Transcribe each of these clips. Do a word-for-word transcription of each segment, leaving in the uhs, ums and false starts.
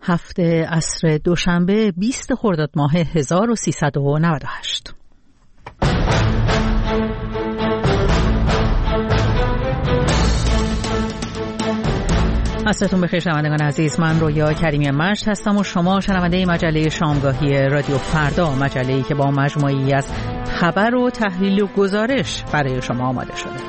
هفته عصر دوشنبه بیست خرداد ماه هزار و سیصد و نود و هشت. عصرتون بخیر شنوندگان عزیز، من رویا کریمی مشت هستم و شما شنونده مجله شامگاهی رادیو فردا، مجله‌ای که با مجموعه‌ای از خبر و تحلیل و گزارش برای شما آماده شده.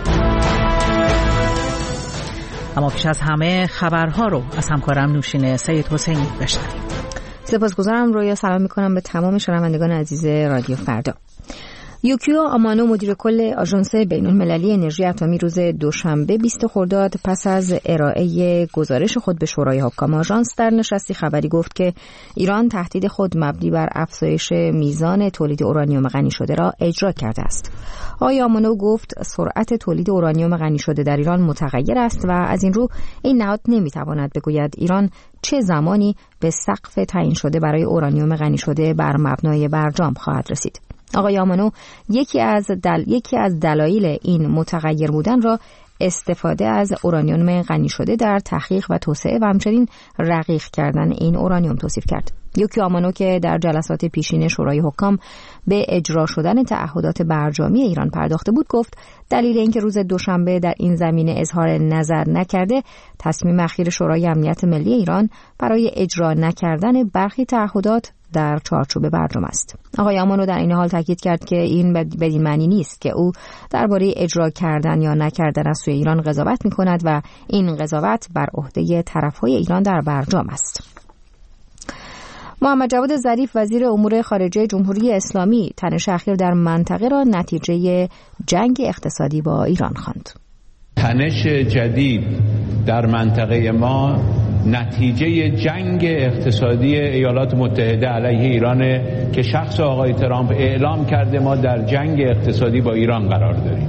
اما پیش از همه خبرها رو از همکارم نوشین سید حسینی بشنویم. سپاسگزارم رویا، سلام میکنم به تمام شنوندگان عزیز رادیو فردا. یوکیو آمانو، مدیر کل آژانس بین‌المللی انرژی اتمی، روز دوشنبه بیست خرداد پس از ارائه گزارش خود به شورای حکام آژانس در نشستی خبری گفت که ایران تهدید خود مبنی بر افزایش میزان تولید اورانیوم غنی شده را اجرا کرده است. آقای آمانو گفت سرعت تولید اورانیوم غنی شده در ایران متغیر است و از این رو این نهاد نمیتواند بگوید ایران چه زمانی به سقف تعیین شده برای اورانیوم غنی شده بر مبنای برجام خواهد رسید. آقای آمانو یکی از دل... یکی از دلایل این متغیر بودن را استفاده از اورانیوم غنی شده در تحقیق و توسعه و همچنین رقیق کردن این اورانیوم توصیف کرد. یوکیو آمانو که در جلسات پیشین شورای حکام به اجرا شدن تعهدات برجامی ایران پرداخته بود، گفت دلیل اینکه روز دوشنبه در این زمینه اظهار نظر نکرده تصمیم اخیر شورای امنیت ملی ایران برای اجرا نکردن برخی تعهدات در چارچوب برجام است. آقای آمانو در این حال تاکید کرد که این بدین معنی نیست که او درباره اجرا کردن یا نکردن از سوی ایران قضاوت می‌کند و این قضاوت بر عهده طرف‌های ایران در برجام است. محمد جواد ظریف، وزیر امور خارجه جمهوری اسلامی، تنش اخیر در منطقه را نتیجه جنگ اقتصادی با ایران خواند. تنش جدید در منطقه ما نتیجه جنگ اقتصادی ایالات متحده علیه ایرانه که شخص آقای ترامپ اعلام کرده ما در جنگ اقتصادی با ایران قرار داریم.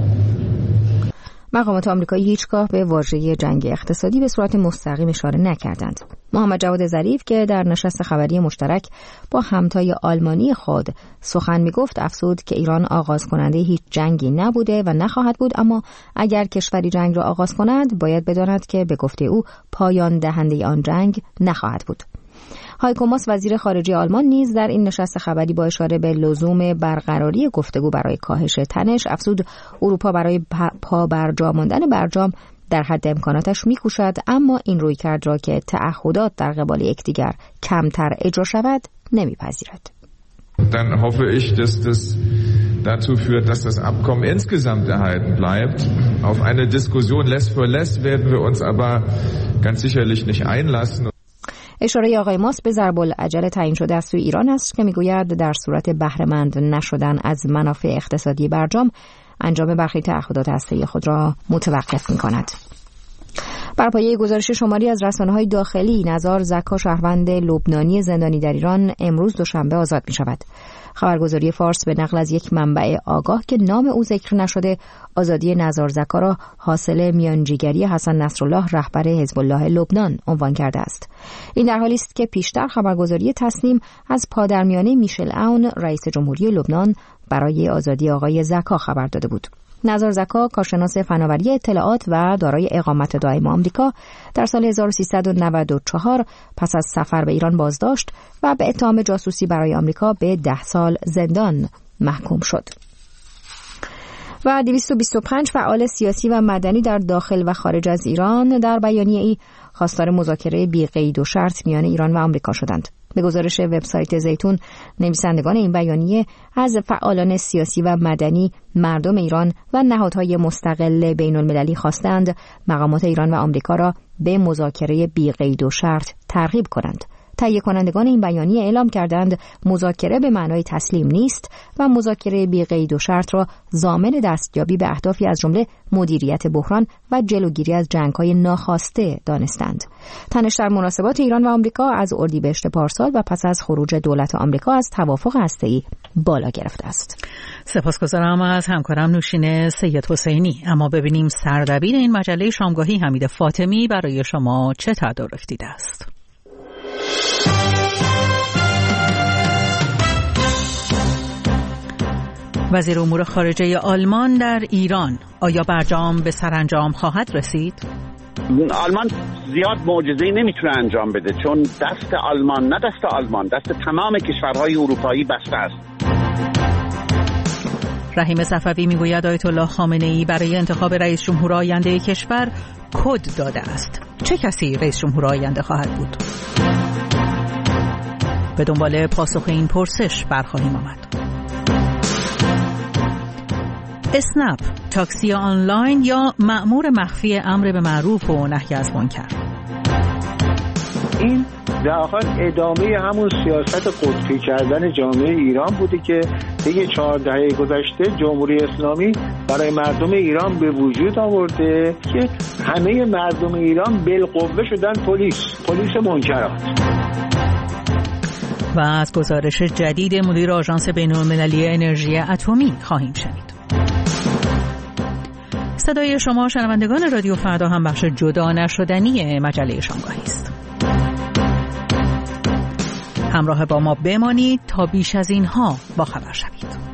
مقامات آمریکایی هیچگاه به واژه جنگ اقتصادی به صورت مستقیم اشاره نکردند. محمد جواد ظریف که در نشست خبری مشترک با همتای آلمانی خود سخن میگفت، افزود که ایران آغاز کننده هیچ جنگی نبوده و نخواهد بود، اما اگر کشوری جنگ را آغاز کند باید بداند که به گفته او پایان دهنده آن جنگ نخواهد بود. هایکو ماس، وزیر خارجه آلمان، نیز در این نشست خبری با اشاره به لزوم برقراری گفتگو برای کاهش تنش افزود اروپا برای پا برجا ماندن برجام در حد امکاناتش میکوشد، اما این رویکرد را که تعهدات در قبال یکدیگر کمتر اجرا شود نمیپذیرد. Dann hoffe ich, dass das dazu führt, dass das Abkommen insgesamt erhalten bleibt. Auf eine Diskussion less für less werden wir uns aber ganz sicherlich nicht einlassen. اشاره آقای ماس به ضرب العجل تعیین شده از سوی ایران است که میگوید در صورت بهره‌مند نشدن از منافع اقتصادی برجام انجام برخی تعهدات هسته‌ای خود را متوقف می‌کند. بر پایه گزارش شماری از رسانه‌های داخلی، نزار زکا، شهروند لبنانی زندانی در ایران، امروز دوشنبه آزاد می‌شود. خبرگزاری فارس به نقل از یک منبع آگاه که نام او ذکر نشده، آزادی نزار زکا را حاصل میانجیگری حسن نصرالله، رهبر حزب الله لبنان، عنوان کرده است. این در حالی است که پیشتر خبرگزاری تسنیم از پادرمیانه میشل اون، رئیس جمهوری لبنان، برای آزادی آقای زکا خبر داده بود. نزار زکا، کارشناس فناوری اطلاعات و دارای اقامت دائم آمریکا، در سال هزار و سیصد و نود و چهار پس از سفر به ایران بازداشت و به اتهام جاسوسی برای آمریکا به ده سال زندان محکوم شد. و دویست و بیست و پنج فعال سیاسی و مدنی در داخل و خارج از ایران در بیانیه‌ای خواستار مذاکره بی قید و شرط میان ایران و آمریکا شدند. به گزارش وبسایت زیتون، نویسندگان این بیانیه از فعالان سیاسی و مدنی، مردم ایران و نهادهای مستقل بین‌المللی خواستند مقامات ایران و آمریکا را به مذاکره بی قید و شرط ترغیب کنند. تهیه کنندگان این بیانیه اعلام کردند مذاکره به معنای تسلیم نیست و مذاکره بی قید و شرط را ضامن دستیابی به اهدافی از جمله مدیریت بحران و جلوگیری از جنگ‌های ناخواسته دانستند. تنش در مناسبات ایران و آمریکا از اردیبهشت پارسال و پس از خروج دولت آمریکا از توافق هسته‌ای بالا گرفته است. سپاسگزارم از همکارم نوشین سید حسینی. اما ببینیم سردبیر این مجله شامگاهی حمید فاطمی برای شما چه تدارک دیده است. وزیر امور خارجه آلمان در ایران، آیا برجام به سرانجام خواهد رسید؟ آلمان زیاد معجزه‌ای نمیتونه انجام بده، چون دست آلمان نه دست آلمان، دست تمام کشورهای اروپایی بسته است. رحیم صفوی میگوید آیت الله خامنه‌ای برای انتخاب رئیس جمهور آینده کشور کد داده است. چه کسی رئیس جمهور آینده خواهد بود؟ به دنبال پاسخ این پرسش برخواهیم آمد. اسنپ، تاکسی آنلاین یا مأمور مخفی امر به معروف و نهی از منکر. این در واقع ادامه همون سیاست قطبی کردن جامعه ایران بوده که طی چهار دهه گذشته جمهوری اسلامی برای مردم ایران به وجود آورده که همه مردم ایران بالقوه شدن پلیس، پلیس منکرات. و از گزارش جدید مدیر آژانس بین‌المللی انرژی اتمی خواهیم شنید. صدای شما شنوندگان رادیو فردا هم بخش جدا نشدنی مجله شامگاهی است. همراه با ما بمانید تا بیش از اینها با خبر شوید.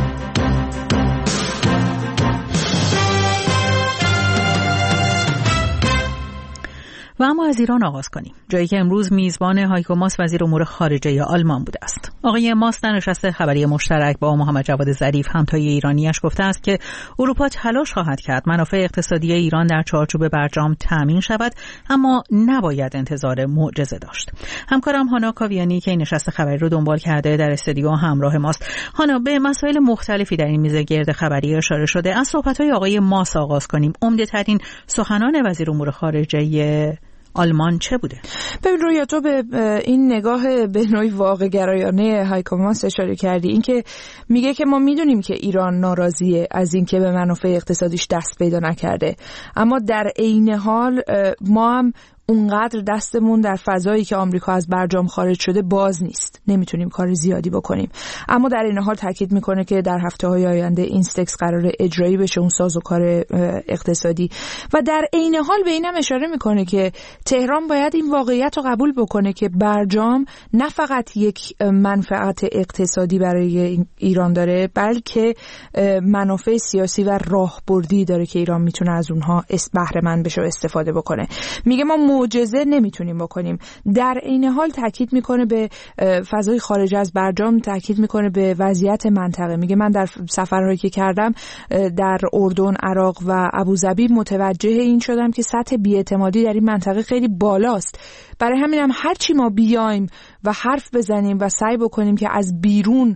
و اما از ایران آغاز کنیم، جایی که امروز میزبان هایکو ماس وزیر امور خارجه آلمان بوده است. آقای ماس در نشست خبری مشترک با محمد جواد ظریف همتای ایرانیش گفته است که اروپا تلاش خواهد کرد منافع اقتصادی ایران در چارچوب برجام تامین شود، اما نباید انتظار معجزه داشت. همکارم هانا کاویانی که این نشست خبری رو دنبال کرده در استودیو همراه ماست. هانا، به مسائل مختلفی در این میز گرد خبری اشاره شده. از صحبت‌های آقای ماس آغاز کنیم. عمده‌ترین سخنان وزیر امور خارجه آلمان چه بوده؟ ببین رویا، تو به این نگاه به نوعی واقع گرایانه هایکو ماس اشاره کردی، این که میگه که ما میدونیم که ایران ناراضیه از این که به منافع اقتصادیش دست پیدا نکرده، اما در عین حال ما هم اونقدر دستمون در فضایی که آمریکا از برجام خارج شده باز نیست، نمیتونیم کار زیادی بکنیم. اما در این حال تاکید میکنه که در هفته‌های آینده اینستکس قراره اجرایی بشه، اون سازوکار اقتصادی، و در عین حال به اینم اشاره میکنه که تهران باید این واقعیت رو قبول بکنه که برجام نه فقط یک منفعت اقتصادی برای ایران داره، بلکه منافع سیاسی و راهبردی داره که ایران میتونه از اونها بهره مند بشه و استفاده بکنه. میگه ما معجزه نمیتونیم بکنیم. در این حال تاکید میکنه به فضای خارج از برجام، تاکید میکنه به وضعیت منطقه. میگه من در سفرهایی که کردم در اردن، عراق و ابوظبی متوجه این شدم که سطح بی‌اعتمادی در این منطقه خیلی بالاست. برای همینم هر چی ما بیایم و حرف بزنیم و سعی بکنیم که از بیرون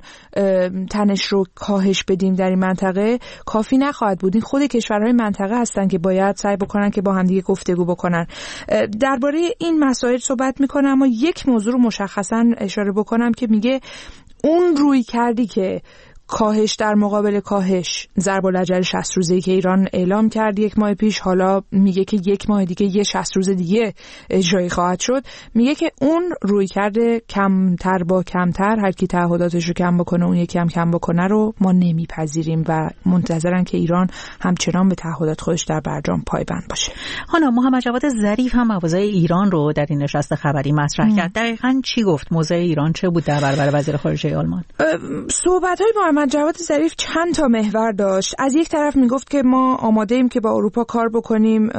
تنش رو کاهش بدیم در این منطقه کافی نخواهد بود. این خود کشورهای منطقه هستن که باید سعی بکنن که با همدیگه گفتگو بکنن. درباره این مسائل صحبت میکنم، اما یک موضوع رو مشخصا اشاره بکنم که میگه اون روی کردی که کاهش در مقابل کاهش، ضرب الاجل شصت روزه‌ای که ایران اعلام کرد یک ماه پیش، حالا میگه که یک ماه دیگه یه شصت روز دیگه اجرایی خواهد شد. میگه که اون روی کرده کمتر با کمتر، هر کی تعهداتش رو کم بکنه اون یکی هم کم بکنه رو ما نمیپذیریم و منتظرن که ایران همچنان به تعهدات خودش در برجام پایبند باشه. حالا محمد جواد ظریف هم موضع ایران رو در این نشست خبری مطرح کرد. دقیقاً چی گفت؟ موضع ایران چه بود در برابر وزیر خارجه آلمان؟ صحبت‌های محمد جواد ظریف چند تا محور داشت. از یک طرف میگفت که ما آماده ایم که با اروپا کار بکنیم،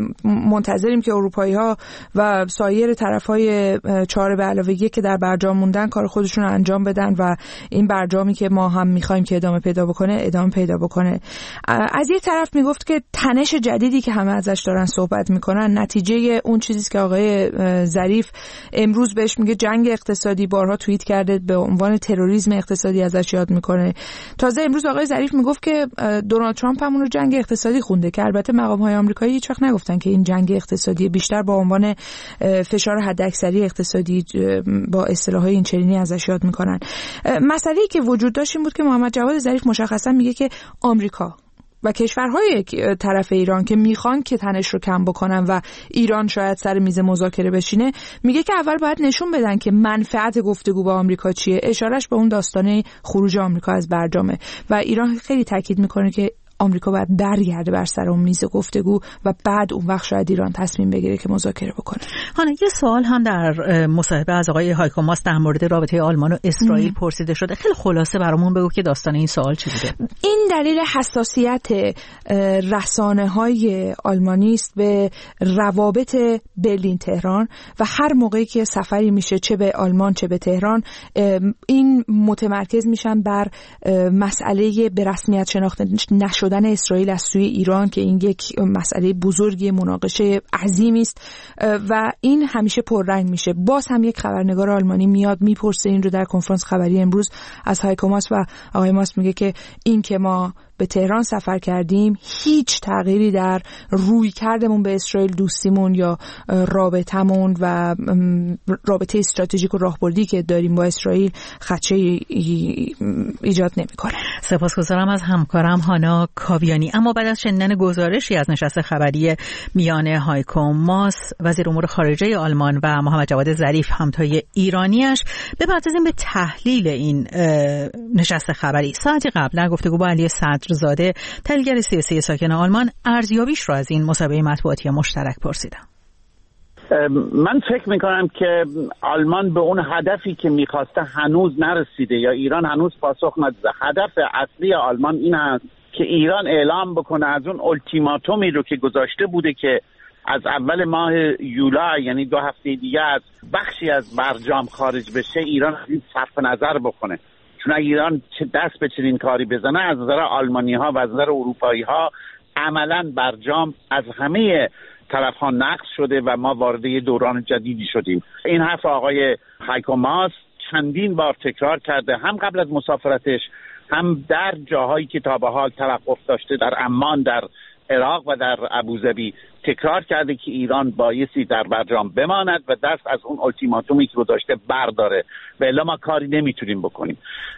منتظریم که اروپایی‌ها و سایر طرف‌های چهار به علاوه یک که در برجام موندن کار خودشون رو انجام بدن و این برجامی که ما هم می‌خوایم که ادامه پیدا بکنه ادامه پیدا بکنه. از یک طرف میگفت که تنش جدیدی که همه ازش دارن صحبت میکنن نتیجه اون چیزی که آقای ظریف امروز بهش میگه جنگ اقتصادی، بارها توییت کرده به عنوان تروریسم اقتصادی ازش یاد میکنه. تازه امروز آقای ظریف میگفت که دونالد ترامپ همون رو جنگ اقتصادی خونده، که البته مقام‌های آمریکایی هیچ وقت نگفتن که این جنگ اقتصادی، بیشتر با عنوان فشار حداکثری اقتصادی با اصطلاح‌های اینچنینی ازش یاد میکنن. مسئله‌ای که وجود داشت این بود که محمد جواد ظریف مشخصا میگه که آمریکا و کشورهای طرف ایران که میخوان که تنش رو کم بکنن و ایران شاید سر میز مذاکره بشینه، میگه که اول باید نشون بدن که منفعت گفتگو با آمریکا چیه. اشارش به اون داستانه خروج آمریکا از برجامه و ایران خیلی تاکید میکنه که آمریکا باید برگرده بر سر اون میز گفتگو و بعد اون وقت شاید ایران تصمیم بگیره که مذاکره بکنه. حالا یه سوال هم در مصاحبه از آقای هایکو ماس در مورد رابطه آلمان و اسرائیل ام. پرسیده شده. خیلی خلاصه برامون بگو که داستان این سوال چی بوده. این دلیل حساسیت رسانه‌های آلمانی است به روابط برلین تهران و هر موقعی که سفری میشه چه به آلمان چه به تهران این متمرکز میشن بر مسئله به رسمیت شناخته نشدن اسرائیل از سوی ایران که این یک مسئله بزرگی مناقشه عظیمی است و این همیشه پررنگ میشه. باز هم یک خبرنگار آلمانی میاد میپرسه این رو در کنفرانس خبری امروز از هایکو ماس و آقای ماس میگه که این که ما به تهران سفر کردیم هیچ تغییری در روی کردمون به اسرائیل، دوستیمون یا رابطمون و رابطه استراتژیک و راهبردی که داریم با اسرائیل خدشه ایجاد نمی‌کنه. سپاسگزارم از همکارم هانا کاویانی. اما بعد از شنیدن گزارشی از نشست خبری میان هایکو ماس وزیر امور خارجه آلمان و محمد جواد ظریف همتای ایرانیش بپردازیم به تحلیل این نشست خبری. ساعتی قبل در گفتگو با علی صدرزاده تحلیلگر سیاسی ساکن آلمان ارزیابیش را از این مسابقه مطبوعاتی مشترک پرسیدم. من فکر میکنم که آلمان به اون هدفی که میخواسته هنوز نرسیده یا ایران هنوز پاسخ نداده. هدف اصلی آلمان این هست که ایران اعلام بکنه از اون التیماتومی رو که گذاشته بوده که از اول ماه یولای یعنی دو هفته دیگه از بخشی از برجام خارج بشه ایران این صرف نظر بکنه. چون اگه ایران دست به چنین کاری بزنه از نظر آلمانی ها و از نظر اروپایی ها عملاً برجام از همه طرف ها نقض شده و ما وارد یه دوران جدیدی شدیم. این حرف آقای هایکو ماس چندین بار تکرار کرده، هم قبل از مسافرتش هم در جاهایی که تا به حال توقف داشته، در عمان، در عراق و در ابوظبی تکرار کرده که ایران بایستی در برجام بماند و دست از اون التیماتومی که گذاشته برداره و الا ما کاری نمیتونیم بکنیم.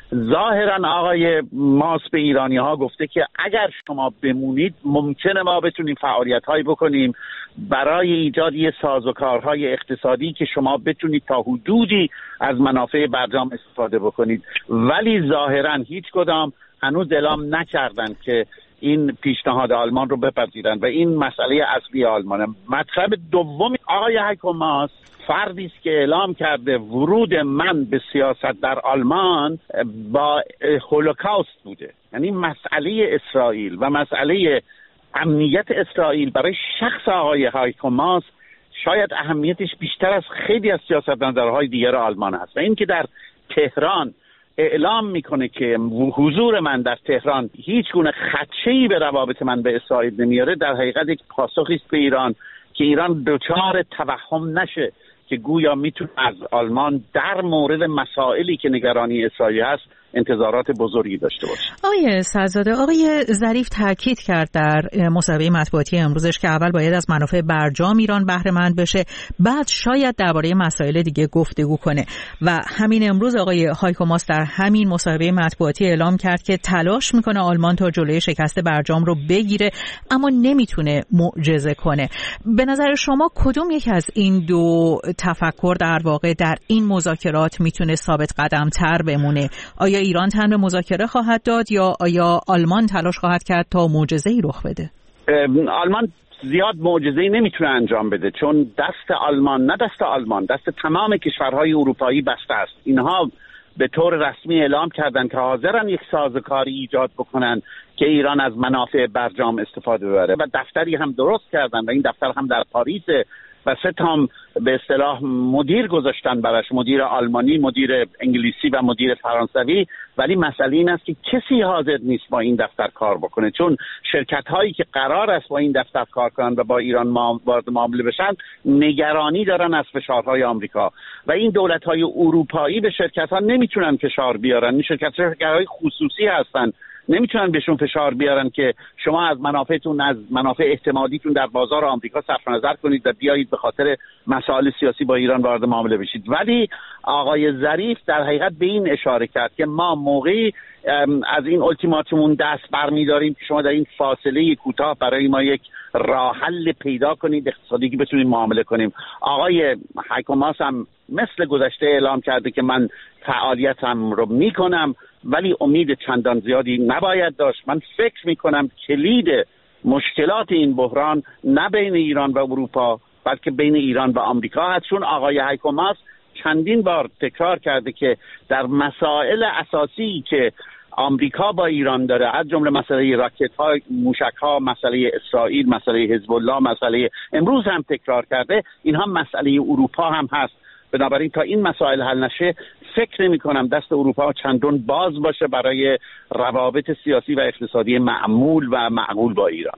ظاهرا آقای ماس به ایرانی ها گفته که اگر شما بمونید ممکنه ما بتونیم فعالیت هایی بکنیم برای ایجاد یه سازوکارهای اقتصادی که شما بتونید تا حدودی از منافع برجام استفاده بکنید، ولی ظاهرا هیچ کدام هنوز اعلام نکردن که این پیشنهاد آلمان رو بپذیرن و این مسئله اصلی آلمانه. مطلب دوم آقای هایکو ماس فردی است که اعلام کرده ورود من به سیاست در آلمان با هولوکاست بوده، یعنی مسئله اسرائیل و مسئله امنیت اسرائیل برای شخص آقای هایکو ماس شاید اهمیتش بیشتر از خیلی از سیاستمدارهای دیگر آلمان هست و این که در تهران اعلام میکنه که حضور من در تهران هیچ گونه خدشه‌ای به روابط من به اسرائیل نمیاره، در حقیقت یک پاسخی است به ایران که ایران دچار توهم نشه که گویا میتونه از آلمان در مورد مسائلی که نگرانی اسرائیل هست انتظارات بزرگی داشته باشه. آقای صدرزاده، آقای ظریف تاکید کرد در مسابقه مطبوعاتی امروزش که اول باید از منافع برجام ایران بهره مند بشه، بعد شاید درباره مسائل دیگه گفتگو کنه و همین امروز آقای هایکو ماس در همین مسابقه مطبوعاتی اعلام کرد که تلاش میکنه آلمان تا جلوی شکست برجام رو بگیره اما نمیتونه معجزه کنه. به نظر شما کدوم یک از این دو تفکر در واقع در این مذاکرات میتونه ثابت قدم تر بمونه؟ آیا ایران تن به مذاکره خواهد داد یا آیا آلمان تلاش خواهد کرد تا معجزه‌ای رخ بده؟ آلمان زیاد معجزه‌ای نمیتونه انجام بده چون دست آلمان نه دست آلمان دست تمام کشورهای اروپایی بسته است. اینها به طور رسمی اعلام کردن که حاضرن یک سازوکاری ایجاد بکنن که ایران از منافع برجام استفاده ببره و دفتری هم درست کردن و این دفتر هم در پاریس و سه تا به اصطلاح مدیر گذاشتن براش، مدیر آلمانی، مدیر انگلیسی و مدیر فرانسوی، ولی مسئله این است که کسی حاضر نیست با این دفتر کار بکنه چون شرکت هایی که قرار است با این دفتر کار کنن و با ایران وارد معامله بشن نگرانی دارن از فشارهای آمریکا و این دولت های اروپایی به شرکت ها نمیتونن فشار بیارن. این شرکت های خصوصی هستن، نمیتونن بهشون فشار بیارن که شما از منافعتون از منافع اعتمادیتون در بازار آمریکا صرف نظر کنید و بیایید به خاطر مسائل سیاسی با ایران وارد معامله بشید. ولی آقای ظریف در حقیقت به این اشاره کرد که ما موقعی از این التیماتومون دست برمی‌داریم که شما در این فاصله کوتاه برای ما یک راه حل پیدا کنید اقتصادی که بتونیم معامله کنیم. آقای هایکو ماس هم مثل گذشته اعلام کرده که من فعالیتم رو میکنم، ولی امید چندان زیادی نباید داشت. من فکر میکنم کلید مشکلات این بحران نه بین ایران و اروپا بلکه بین ایران و آمریکا هست، چون آقای هایکو ماس چندین بار تکرار کرده که در مسائل اساسی که آمریکا با ایران داره، از جمله مسئله راکت‌ها، موشک‌ها، مسئله اسرائیل، مسئله حزب الله، مسئله امروز هم تکرار کرده، اینها مسئله اروپا هم هست. بنابراین تا این مسائل حل نشه فکر نمی کنم دست اروپا چندان باز باشه برای روابط سیاسی و اقتصادی معمول و معقول با ایران.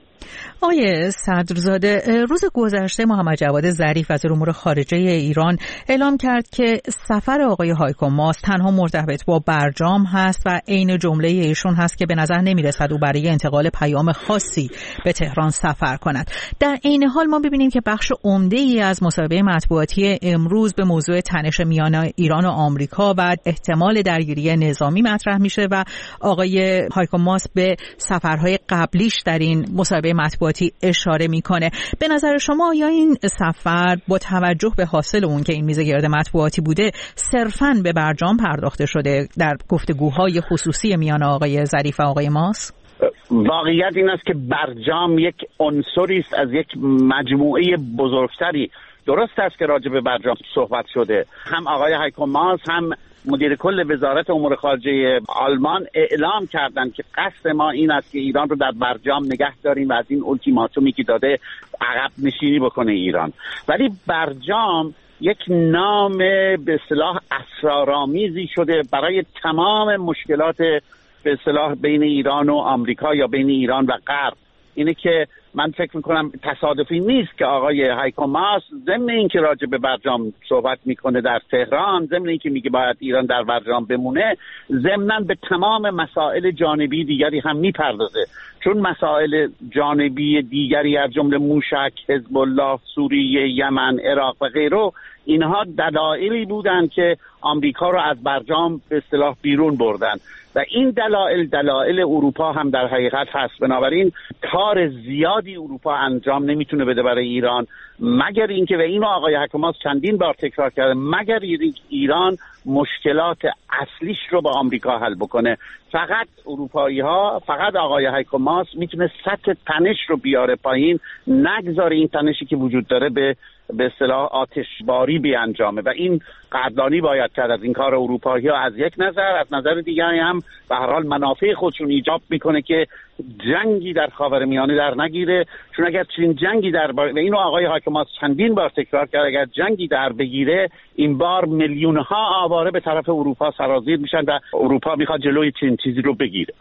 آقای صدرزاده، روز گذشته محمد جواد ظریف وزیر امور خارجه ایران اعلام کرد که سفر آقای هایکو ماس تنها مرتبط با برجام هست و عین جمله ایشون هست که به نظر نمیرسد او برای انتقال پیام خاصی به تهران سفر کند. در عین حال ما ببینیم که بخش عمده‌ای از مصاحبه مطبوعاتی امروز به موضوع تنش میان ایران و آمریکا و احتمال درگیری نظامی مطرح میشه و آقای هایکو ماس به سفرهای قبلیش در این مصاحبه مطبوعاتی اشاره میکنه. به نظر شما آیا این سفر با توجه به حاصل اون که این میز گرد مطبوعاتی بوده صرفاً به برجام پرداخته شده در گفتگوهای خصوصی میان آقای ظریف و آقای ماس؟ واقعیت این است که برجام یک عنصری است از یک مجموعه بزرگتری. درست است که راجع به برجام صحبت شده. هم آقای هایکو ماس هم مدیر کل وزارت امور خارجه آلمان اعلام کردند که قصد ما این است که ایران رو در برجام نگه داریم و از این التیماتومی که داده عقب نشینی بکنه ایران. ولی برجام یک نام به اصطلاح اسرارآمیزی شده برای تمام مشکلات به اصطلاح بین ایران و آمریکا یا بین ایران و غرب. اینه که من فکر میکنم تصادفی نیست که آقای هایکو ماس ضمن اینکه راجع به برجام صحبت میکنه در تهران، ضمن اینکه میگه باید ایران در برجام بمونه، ضمناً به تمام مسائل جانبی دیگری هم میپردازه، چون مسائل جانبی دیگری از جمله موشک، حزب الله، سوریه، یمن، عراق و غیره، اینها دلایلی بودن که آمریکا رو از برجام به اصطلاح بیرون بردن و این دلایل دلایل اروپا هم در حقیقت هست. بنابراین کار زیادی اروپا انجام نمیتونه بده برای ایران، مگر اینکه، و اینو آقای هایکو ماس چندین بار تکرار کرده، مگر اینکه ایران مشکلات اصلیش رو با آمریکا حل بکنه. فقط اروپایی ها، فقط آقای هایکو ماس میتونه سطح تنش رو بیاره پایین، نگذاره این تنشی که وجود داره به به اصطلاح آتشباری بیانجامه و این قدردانی باید کرد از این کار اروپایی ها از یک نظر. از نظر دیگری هم به هر حال منافع خودشون ایجاب میکنه که جنگی در خاورمیانه در نگیره، چون اگر چنین جنگی در بار... و اینو آقای هایکو ماس چندین بار تکرار کرد، اگر جنگی در بگیره این بار میلیون ها آواره به طرف اروپا سرازیر میشن و اروپا میخواد جلوی چنین چیزی رو بگیره.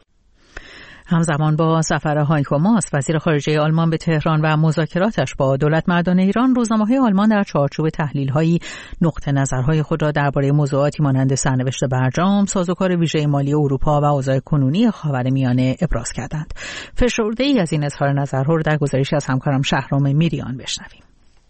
همزمان با سفر هایکو ماس وزیر خارجه آلمان به تهران و مذاکراتش با دولتمردان ایران، روزنامه‌های آلمان در چارچوب تحلیل‌های نقطه نظرهای خود را درباره موضوعاتی مانند سرنوشت برجام، سازوکار ویژه مالی اروپا و اوضاع کنونی خاورمیانه ابراز کردند. فشرده‌ای از این اظهار نظرها را در گزارشی از همکارم شهرام میریان بشنویم.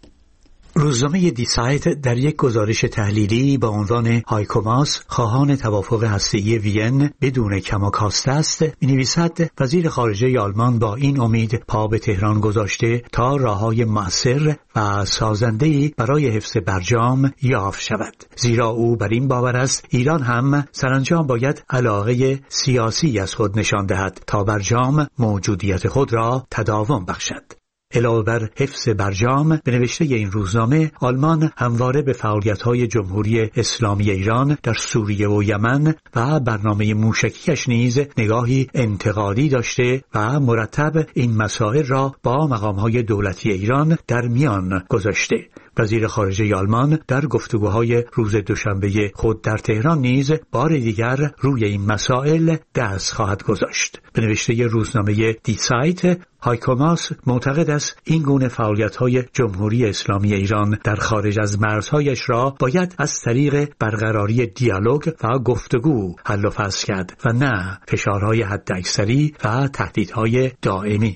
روزنامه دی سایت در یک گزارش تحلیلی با عنوان هایکو ماس خواهان توافق هسته‌ای وین بدون کم و کاسته است می‌نویسد وزیر خارجه آلمان با این امید پا به تهران گذاشته تا راه‌های مؤثر و سازنده‌ای برای حفظ برجام یافت شود، زیرا او بر این باور است ایران هم سرانجام باید علاقه سیاسی از خود نشان دهد تا برجام موجودیت خود را تداوم بخشد. علاوه بر حفظ برجام، به نوشته این روزنامه، آلمان همواره به فعالیت‌های جمهوری اسلامی ایران در سوریه و یمن و برنامه موشکیش نیز نگاهی انتقادی داشته و مرتب این مسائل را با مقام‌های دولتی ایران در میان گذاشته. وزیر خارجه آلمان در گفتگوهای روز دوشنبه خود در تهران نیز بار دیگر روی این مسائل دست خواهد گذاشت. به نوشته روزنامه دی سایت، هایکو ماس معتقد است این گونه فعالیت‌های جمهوری اسلامی ایران در خارج از مرزهایش را باید از طریق برقراری دیالوگ و گفتگو حل و فصل کرد و نه فشارهای حداکثری و تهدیدهای دائمی.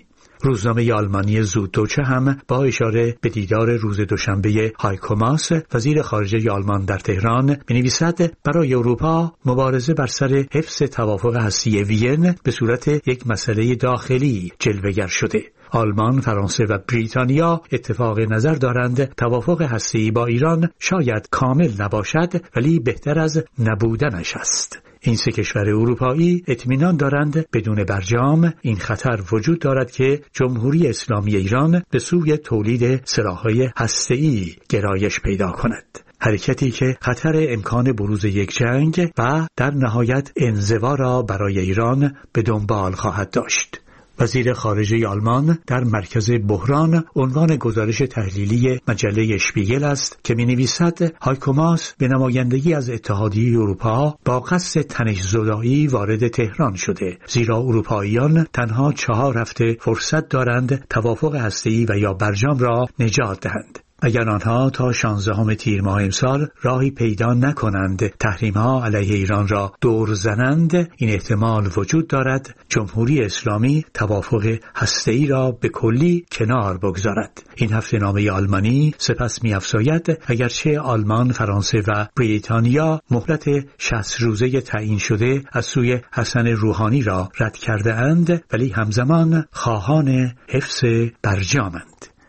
روزنامه آلمانی زوددوچه هم با اشاره به دیدار روز دوشنبه هایکو ماس وزیر خارجه آلمان در تهران می‌نویسد برای اروپا مبارزه بر سر حفظ توافق هستی وین به صورت یک مسئله داخلی جلوه‌گر شده. آلمان، فرانسه و بریتانیا اتفاق نظر دارند توافق هسته‌ای با ایران شاید کامل نباشد ولی بهتر از نبودنش است. این سه کشور اروپایی اطمینان دارند بدون برجام این خطر وجود دارد که جمهوری اسلامی ایران به سوی تولید سلاح‌های هسته‌ای گرایش پیدا کند. حرکتی که خطر امکان بروز یک جنگ و در نهایت انزوا را برای ایران به دنبال خواهد داشت. وزیر خارجه آلمان در مرکز بحران عنوان گزارش تحلیلی مجله اشپیگل است که می‌نویسد هایکو ماس به نمایندگی از اتحادیه اروپا با قصد تنش‌زدایی وارد تهران شده، زیرا اروپاییان تنها چهار هفته فرصت دارند توافق هسته‌ای و یا برجام را نجات دهند. اگر آنها تا شانزدهم تیر ماه امسال راهی پیدا نکنند تحریم‌ها علیه ایران را دور زنند، این احتمال وجود دارد جمهوری اسلامی توافق هسته‌ای را به کلی کنار بگذارد. این هفته‌نامه آلمانی سپس می‌افزاید اگرچه آلمان، فرانسه و بریتانیا مهلت شصت روزه تعیین شده از سوی حسن روحانی را رد کرده اند، ولی همزمان خواهان حفظ برجامند.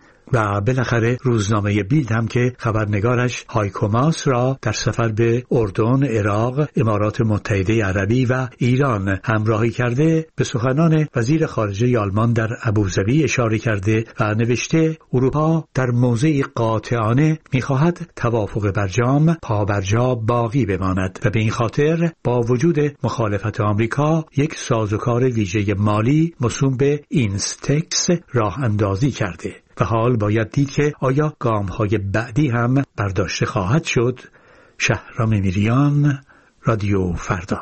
و بالاخره روزنامه بیلد هم که خبرنگارش هایکو ماس را در سفر به اردن، عراق، امارات متحده عربی و ایران همراهی کرده به سخنان وزیر خارجه آلمان در ابوظبی اشاره کرده و نوشته اروپا در موضعی قاطعانه می‌خواهد توافق برجام پابرجا باقی بماند و به این خاطر با وجود مخالفت آمریکا یک سازوکار ویژه مالی موسوم به اینستکس راه اندازی کرده. و حال باید دید که آیا گام‌های بعدی هم برداشته خواهد شد. شهرام میریان، رادیو فردا.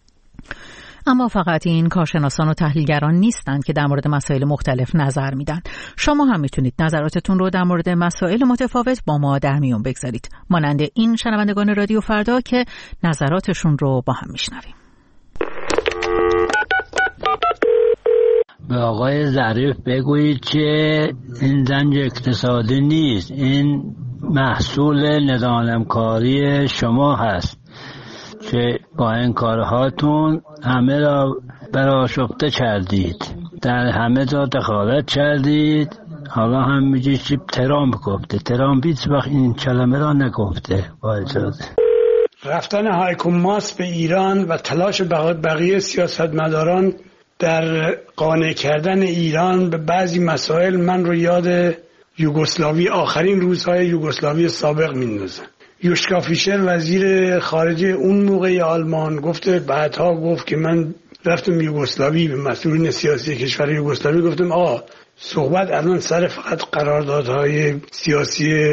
اما فقط این کارشناسان و تحلیلگران نیستند که در مورد مسائل مختلف نظر میدن. شما هم میتونید نظراتتون رو در مورد مسائل متفاوت با ما در میون بگذارید، مانند این شنوندگان رادیو فردا که نظراتشون رو با هم میشنویم. به آقای ظریف بگویید که این زنج اقتصادی نیست، این محصول ندانمکاری شما هست که با این کارهاتون همه را برآشفته کردید، در همه جا دخالت کردید. حالا هم میگید که ترامپ گفته، ترامپ هیچ وقت این کلمه را نگفته. با اجازه. رفتن هایکو ماس به ایران و تلاش بقیه سیاستمداران در قانع کردن ایران به بعضی مسائل من رو یاد یوگسلاوی، آخرین روزهای یوگسلاوی سابق میندازه. یوشکا فیشر وزیر خارجه اون موقع آلمان گفته، بعدها گفت که من رفتم یوگسلاوی به مسئولین سیاسی کشور یوگسلاوی گفتم آه صحبت الان سر فقط قراردادهای سیاسی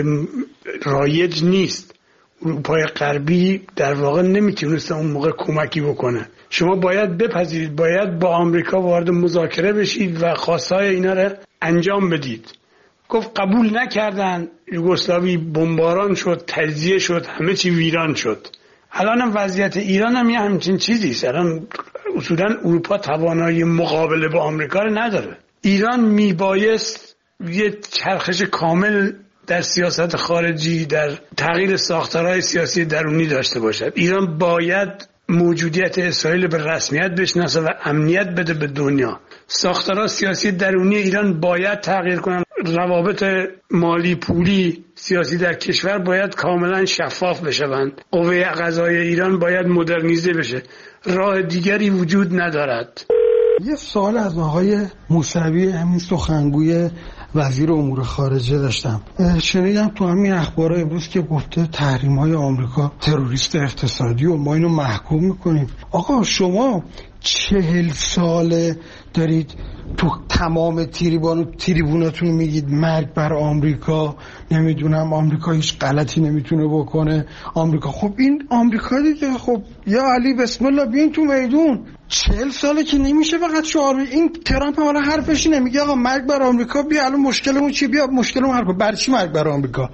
رایج نیست. اروپای غربی در واقع نمیتونست اون موقع کمکی بکنه. شما باید بپذیرید، باید با آمریکا وارد مذاکره بشید و خواستهای اینا رو انجام بدید. گفت قبول نکردن، یوگسلاوی بمباران شد، تجزیه شد، همه چی ویران شد. الان هم وضعیت ایران هم یه همچین چیزیست. الان اصولا اروپا توانایی مقابله با آمریکا رو نداره. ایران میبایست یه چرخش کامل در سیاست خارجی، در تغییر ساختارهای سیاسی درونی داشته باشد. ایران باید موجودیت اسرائیل به رسمیت بشناسه و امنیت بده به دنیا. ساختارهای سیاسی درونی ایران باید تغییر کنن. روابط مالی پولی سیاسی در کشور باید کاملا شفاف بشوند. قوه قضاییه ایران باید مدرنیزه بشه. راه دیگری وجود ندارد. یه سوال از آقای موسوی، همین سخنگوی وزیر امور خارجه داشتم. شنیدم تو همین اخبار امروز که گفته تحریم‌های آمریکا تروریست اقتصادی و ما اینو محکوم میکنیم. آقا شما چهل ساله دارید تو تمام تریبان تریبوناتون میگید مرگ بر آمریکا، نمیدونم آمریکا هیچ غلطی نمیتونه بکنه، آمریکا. خب این آمریکا دیگه، خب یا علی بسم الله بیاین تو میدون. چهل ساله که نمیشه فقط شعار. این ترامپ حالا حرفش نمیگه آقا مرگ بر آمریکا، بیا الان مشکلمون چیه، بیا مشکلمون حل کن. برای چی مرگ بر آمریکا؟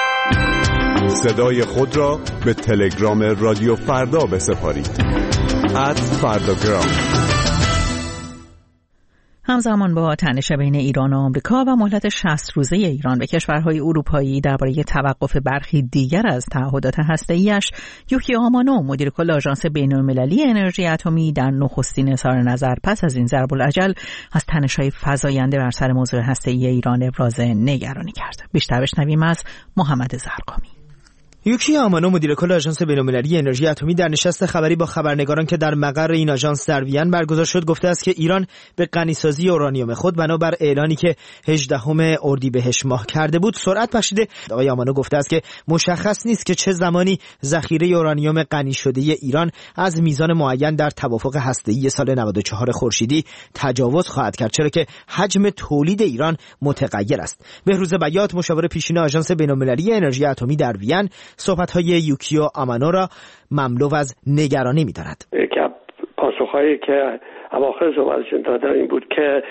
صدای خود را به تلگرام رادیو فردا بسپارید. ات فرداگرام. همزمان با تنش بین ایران و آمریکا و مهلت شصت روزه ایران به کشورهای اروپایی درباره توقف برخی دیگر از تعهدات هسته‌ایش، یوکی آمانو مدیر کل آژانس بین‌المللی انرژی اتمی در نخستین اظهار نظر پس از این ضرب الاجل از تنش‌های فزاینده بر سر موضوع هسته‌ای ایران ابراز نگرانی کرد. بیشتر بشنویم از محمد زرقامی. یوکی آمانو مدیر کل آژانس بین‌المللی انرژی اتمی در نشست خبری با خبرنگاران که در مقر این آژانس در وین برگزار شد گفته است که ایران به غنیسازی اورانیوم خود بنابر اعلانی که هجدهم اردیبهشت ماه کرده بود سرعت بخشیده. آقای آمانو گفته است که مشخص نیست که چه زمانی ذخیره اورانیوم غنی شده ایران از میزان معین در توافق هسته‌ای سال نود و چهار خورشیدی تجاوز خواهد کرد، چرا که حجم تولید ایران متغیر است. بهروز بیات مشاور پیشین آژانس بین‌المللی انرژی اتمی در وین صحبت‌های یوکیو آمانو را مملو از نگرانی می‌داند. یکی از پاسخ‌هایی که اواخر صحبتشون دادن این بود که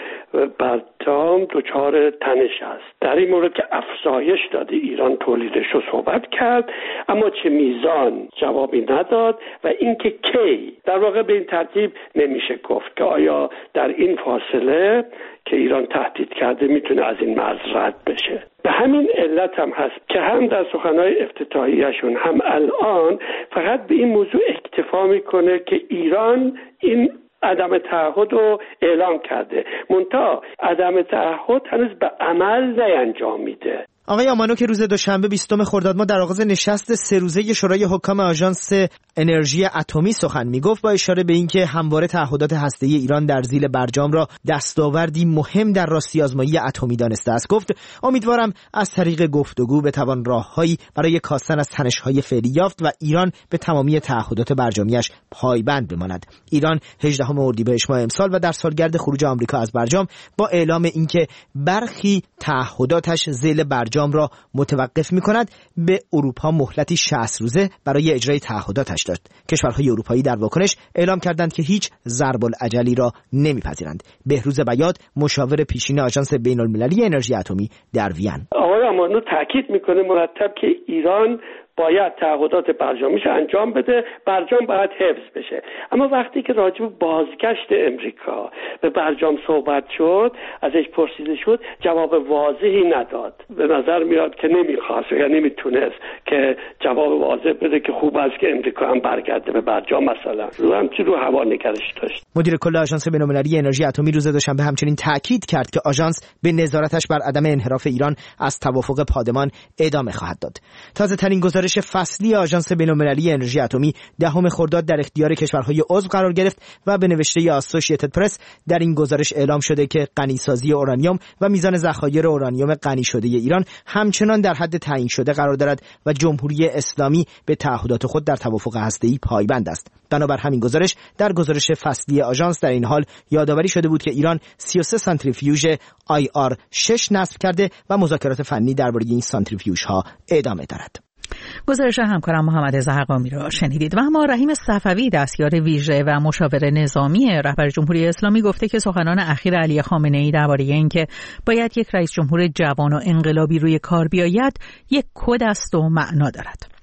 برجام دچار تنش است. در این مورد که افزایش داده ایران تولیدش رو صحبت کرد، اما چه میزان جوابی نداد و اینکه کی. در واقع به این ترتیب نمیشه گفت که آیا در این فاصله که ایران تهدید کرده میتونه از این مرز رد بشه. به همین علت هم هست که هم در سخنهای افتتاحیه‌شون هم الان فقط به این موضوع اکتفا میکنه که ایران این عدم تعهد رو اعلام کرده، منتها عدم تعهد هنوز به عمل نینجامیده. آقای آمانو که روز دوشنبه بیستم خرداد ماه در آغاز نشست سه روزه شورای حکام آژانس انرژی اتمی سخن میگفت، با اشاره به اینکه همواره تعهدات هسته‌ای ایران در زیر برجام را دستاوردی مهم در راستی آزمایی اتمی دانسته است، گفت امیدوارم از طریق گفتگو بتوان راههایی برای کاستن از تنش‌های فعلی یافت و ایران به تمامی تعهدات برجامیش پایبند بماند. ایران هجدهم اردیبهشت ماه امسال و در سالگرد خروج آمریکا از برجام با اعلام اینکه برخی تعهداتش ذیل برجام را متوقف می‌کند به اروپا مهلتی شصت روزه برای اجرای تعهداتش داد. کشورهای اروپایی در واکنش اعلام کردند که هیچ ضرب الاجلی را نمی‌پذیرند. بهروز بیات مشاور پیشین آژانس بین‌المللی انرژی اتمی در وین. آقای آمانو تاکید می‌کنه مرتب که ایران باید تعهدات برجامیش انجام بده، برجام باید حفظ بشه. اما وقتی که راجع به بازگشت امریکا به برجام صحبت شد، ازش پرسیده شد، جواب واضحی نداد. به نظر میاد که نمیخواست یا نمیتونست که جواب واضح بده که خوب است که امریکا هم برگرده به برجام مثلا. رو همچین رو هوا نگرش داشت. مدیر کل آژانس بین‌المللی انرژی اتمی روز دوشنبه همچنین تاکید کرد که آژانس به نظارتش بر عدم انحراف ایران از توافق پادمان ادامه خواهد داد. تازه ترین گزارش فصلی آژانس بین‌المللی انرژی اتمی دهم خرداد در اختیار کشورهای عضو قرار گرفت و به نوشته آسوشیتد پرس در این گزارش اعلام شده که غنیسازی اورانیوم و میزان ذخایر اورانیوم غنی شده ایران همچنان در حد تعیین شده قرار دارد و جمهوری اسلامی به تعهدات خود در توافق هسته‌ای پایبند است. بنابر همین گزارش در گزارش فصلی آژانس در این حال یادآوری شده بود که ایران سی و سه سانتریفیوژ آی آر شش نصب کرده و مذاکرات فنی درباره این سانتریفیوژها ادامه دارد. گزارش همکارم محمد زرقامی را شنیدید. و اما رحیم صفوی دستیار ویژه و مشاور نظامی رهبر جمهوری اسلامی گفته که سخنان اخیر علی خامنه‌ای درباره اینکه باید یک رئیس جمهور جوان و انقلابی روی کار بیاید یک کد است و معنا دارد.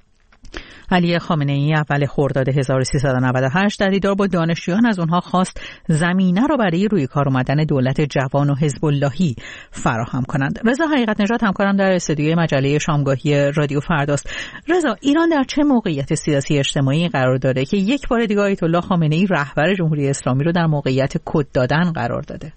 علی خامنه‌ای اول خرداد هزار و سیصد و نود و هشت در دیدار با دانشجویان از اونها خواست زمینه را برای روی کار آمدن دولت جوان و حزب اللهی فراهم کنند. رضا حقیقت نژاد همکارم در استودیوی مجله شامگاهی رادیو فرداست. رضا، ایران در چه موقعیت سیاسی اجتماعی قرار داره که یک بار دیگه آیت الله خامنه‌ای رهبر جمهوری اسلامی رو در موقعیت کد دادن قرار داده؟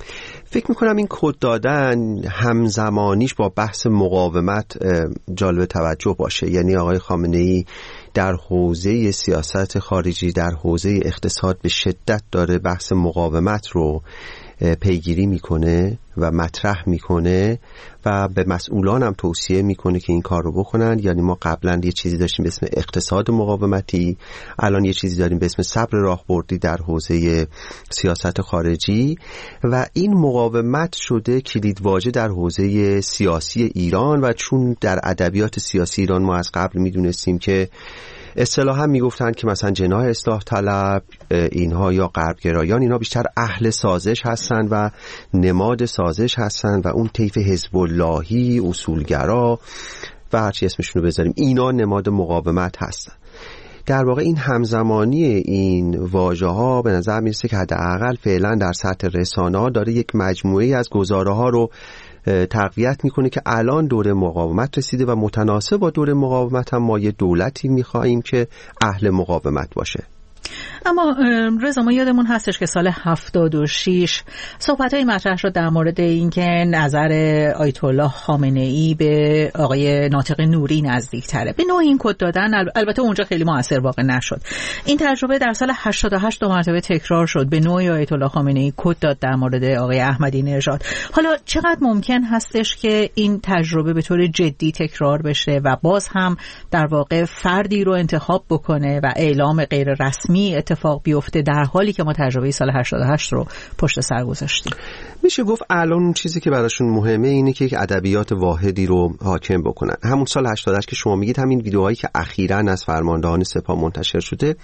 فکر میکنم این کد دادن همزمانیش با بحث مقاومت جالب توجه باشه. یعنی آقای خامنه‌ای در حوزه سیاست خارجی، در حوزه اقتصاد به شدت داره بحث مقاومت رو پیگیری میکنه و مطرح میکنه و به مسئولان هم توصیه میکنه که این کار رو بکنن. یعنی ما قبلا یه چیزی داشتیم به اسم اقتصاد مقاومتی، الان یه چیزی داریم به اسم صبر راهبردی در حوزه سیاست خارجی و این مقاومت شده کلیدواژه در حوزه سیاسی ایران. و چون در ادبیات سیاسی ایران ما از قبل میدونستیم که اصطلاحا میگفتن که مثلا جناح اصلاح طلب اینها یا غربگرایان اینها بیشتر اهل سازش هستن و نماد سازش هستن و اون طیف حزب اللهی، اصولگرا و هرچی اسمشون رو بذاریم اینا نماد مقاومت هستن. در واقع این همزمانی این واژه ها به نظر میرسه که حداقل فعلا در سطح رسانه ها داره یک مجموعه از گزاره ها رو تقویت میکنه که الان دوره مقاومت رسیده و متناسب با دوره مقاومت هم ما یه دولتی میخواهیم که اهل مقاومت باشه. اما رضا، ما یادمون هستش که سال هفتاد و شش صحبت‌های مطرح شد در مورد اینکه نظر آیت الله خامنه‌ای به آقای ناطق نوری نزدیک‌تره. به نوع این کد دادن البته اونجا خیلی موثر واقع نشد. این تجربه در سال هشتاد و هشت دو مرتبه تکرار شد. به نوعی آیت الله خامنه‌ای کد داد در مورد آقای احمدی نژاد. حالا چقدر ممکن هستش که این تجربه به طور جدی تکرار بشه و باز هم در واقع فردی رو انتخاب بکنه و اعلام غیر رسمی اتفاق بیفته در حالی که ما تجربه سال هشتاد و هشت رو پشت سر گذاشتیم؟ میشه گفت الان اون چیزی که براشون مهمه اینه که یک ادبیات واحدی رو حاکم بکنن. همون سال هشتاد و هشت که شما میگید، همین ویدیوهایی که اخیراً از فرماندهان سپاه منتشر شده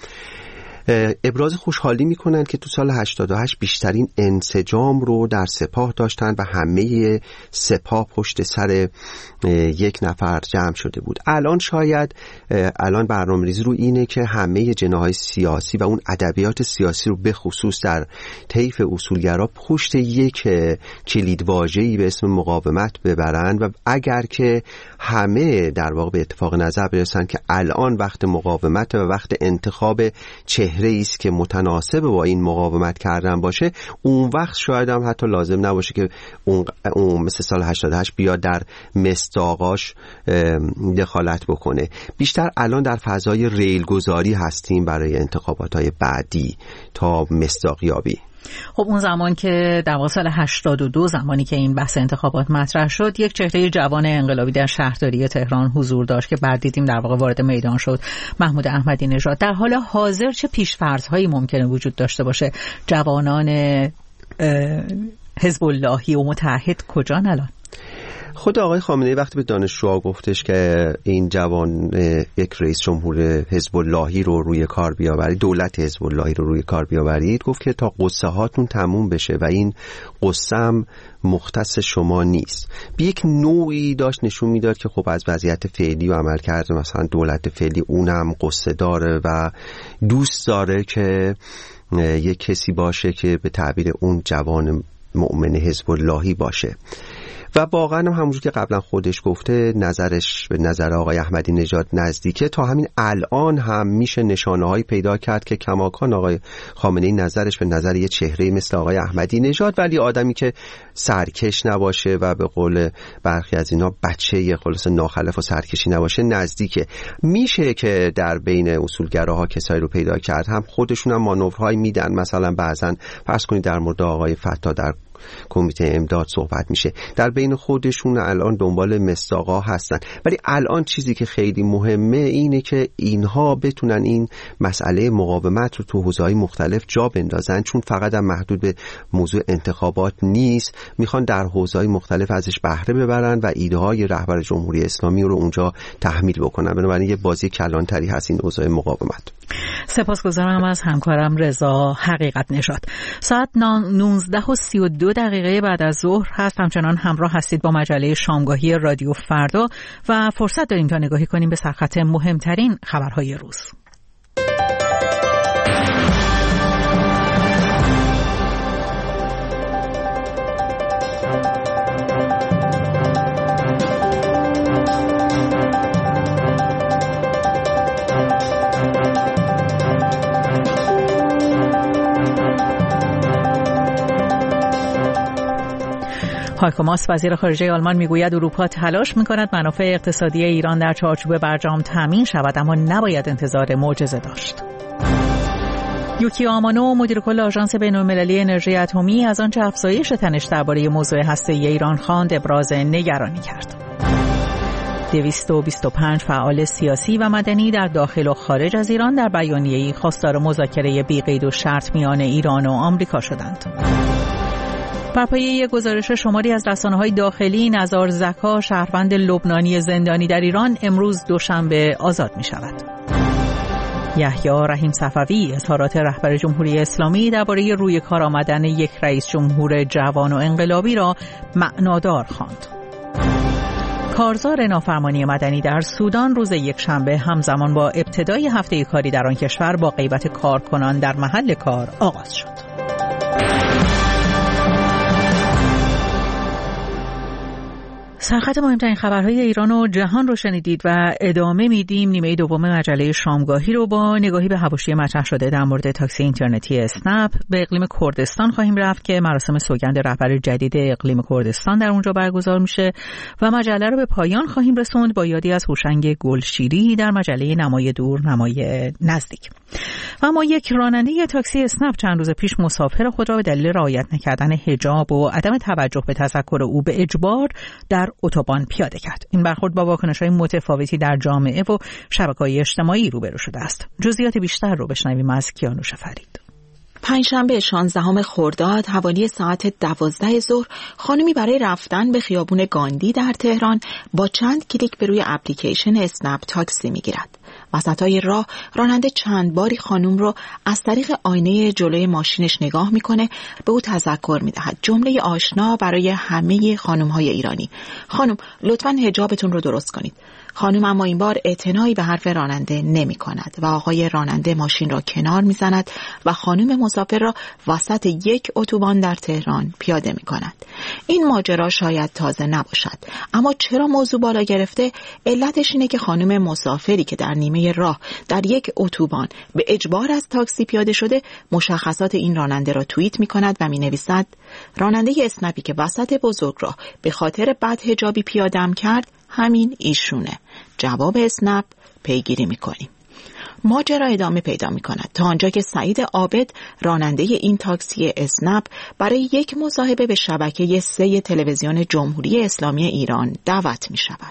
ابراز خوشحالی میکنن که تو سال هشتاد و هشت بیشترین انسجام رو در سپاه داشتن و همه سپاه پشت سر یک نفر جمع شده بود. الان شاید الان برنامه‌ریزی رو اینه که همه جناح‌های سیاسی و اون ادبیات سیاسی رو به خصوص در طیف اصولگرا پشت یک کلیدواژه‌ای به اسم مقاومت ببرن و اگر که همه در واقع به اتفاق نظر برسن که الان وقت مقاومت و وقت انتخاب چهره است که متناسب با این مقاومت کردن باشه، اون وقت شاید هم حتی لازم نباشه که اون, اون مثل سال هشتاد و هشت بیاد در مصداقاش دخالت بکنه. بیشتر الان در فضای ریلگذاری هستیم برای انتخابات‌های بعدی تا مصداقیابی. خب اون زمان که در سال هشتاد و دو زمانی که این بحث انتخابات مطرح شد، یک چهره جوان انقلابی در شهرداری تهران حضور داشت که بعد دیدیم در واقع وارد میدان شد، محمود احمدی نژاد. در حال حاضر چه پیش‌فرض‌هایی ممکنه وجود داشته باشه؟ جوانان حزب اللهی و متحد کجان الان؟ خود آقای خامنه‌ای وقتی به دانشجوها گفتش که این جوان یک رئیس جمهور حزب اللهی رو روی کار بیاورید، دولت حزب اللهی رو روی کار بیاورید، گفت که تا قصه هاتون تموم بشه و این قصه هم مختص شما نیست. به یک نوعی داشت نشون میداد که خب از وضعیت فعلی و عملکرد مثلا دولت فعلی اونم قصه داره و دوست داره که یک کسی باشه که به تعبیر اون جوان مؤمن حزب اللهی باشه. و واقعا هم همونجور که قبلا خودش گفته نظرش به نظر آقای احمدی نژاد نزدیکه. تا همین الان هم میشه نشانه‌هایی پیدا کرد که کماکان آقای خامنه‌ای نظرش به نظر یه چهره مثل آقای احمدی نژاد، ولی آدمی که سرکش نباشه و به قول برخی از اینا بچه خلاص ناخلف و سرکشی نباشه نزدیکه. میشه که در بین اصولگراها کسایی رو پیدا کرد، هم خودشون هم مانورهایی میدن. مثلا بعضن فرض کنید در مورد آقای فتا در کمیته امداد صحبت میشه، در بین خودشون الان دنبال مصداقا هستن. ولی الان چیزی که خیلی مهمه اینه که اینها بتونن این مسئله مقاومت رو تو حوزه‌های مختلف جا بندازن، چون فقط هم محدود به موضوع انتخابات نیست، میخوان در حوزه‌های مختلف ازش بهره ببرن و ایده‌های رهبر جمهوری اسلامی رو اونجا تحمیل بکنن. بنابراین یه بازی کلانتری هست این حوزه مقاومت. سپاسگزارم از همکارم رضا حقیقت نژاد. ساعت نوزده و سی و دو دقیقه بعد از ظهر هست. همچنان همراه هستید با مجله شامگاهی رادیو فردا و فرصت داریم تا نگاهی کنیم به سرخط مهمترین خبرهای روز. هایکو ماس وزیر خارجه آلمان میگوید اروپا تلاش میکند منافع اقتصادی ایران در چارچوب برجام تامین شود، اما نباید انتظار معجزه داشت. یوکی آمانو مدیر کل آژانس بین‌المللی انرژی اتمی از آنچه افزایش تنش درباره موضوع هسته‌ای ایران خواند ابراز نگرانی کرد. دویست و بیست و پنج فعال سیاسی و مدنی در داخل و خارج از ایران در بیانیه‌ای خواستار مذاکره بی قید و شرط میان ایران و آمریکا شدند. بر پایه یک گزارش شماری از رسانه‌های داخلی، نزار زکا شهروند لبنانی زندانی در ایران امروز دوشنبه آزاد می‌شود. یحیی رحیم صفوی اظهارات رهبر جمهوری اسلامی درباره روی کار آمدن یک رئیس جمهور جوان و انقلابی را معنادار خواند. کارزار نافرمانی مدنی در سودان روز یکشنبه همزمان با ابتدای هفته کاری در آن کشور با غیبت کارکنان در محل کار آغاز شد. سرخط مهمترین خبرهای ایران و جهان رو شنیدید و ادامه میدیم. نیمه دوم مجله شامگاهی رو با نگاهی به حواشی مطرح شده در مورد تاکسی اینترنتی اسنپ به اقلیم کردستان خواهیم رفت که مراسم سوگند رهبر جدید اقلیم کردستان در اونجا برگزار میشه و مجله رو به پایان خواهیم رسوند با یادی از هوشنگ گلشیری در مجله نمای دور نمای نزدیک. و اما یک راننده تاکسی اسنپ چند روز پیش مسافر خود را به دلیل رعایت نکردن حجاب و عدم توجه به تذکر او به اجبار در اتوبان پیاده کرد. این برخورد با واکنش‌های متفاوتی در جامعه و شبکه‌های اجتماعی روبرو شده است. جزئیات بیشتر رو بشنویم از کیانوش فرید. پنجشنبه شانزدهم خرداد حوالی ساعت دوازده ظهر خانمی برای رفتن به خیابون گاندی در تهران با چند کلیک به روی اپلیکیشن اسنپ تاکسی میگیرد. وسطای راه راننده چند باری خانم رو از طریق آینه جلوی ماشینش نگاه میکنه، به او تذکر میدهد. جمله آشنا برای همه خانم‌های ایرانی: خانم لطفاً حجابتون رو درست کنید. خانم اما این بار اعتنایی به حرف راننده نمی کند و آقای راننده ماشین را کنار می زند و خانم مسافر را وسط یک اتوبان در تهران پیاده می کند. این ماجرا شاید تازه نباشد، اما چرا موضوع بالا گرفته؟ علتش اینه که خانم مسافری که در نیمه راه در یک اتوبان به اجبار از تاکسی پیاده شده مشخصات این راننده را توییت می کند و می نویسد: راننده اسنپی که وسط بزرگراه به خاطر بد حجابی پیاده‌ام کرد همین ایشونه. جواب اسنپ: پیگیری میکنیم. ماجرا ادامه پیدا میکند تا آنجا که سعید عابد راننده این تاکسی اسنپ برای یک مصاحبه به شبکه سه تلویزیون جمهوری اسلامی ایران دعوت میشود.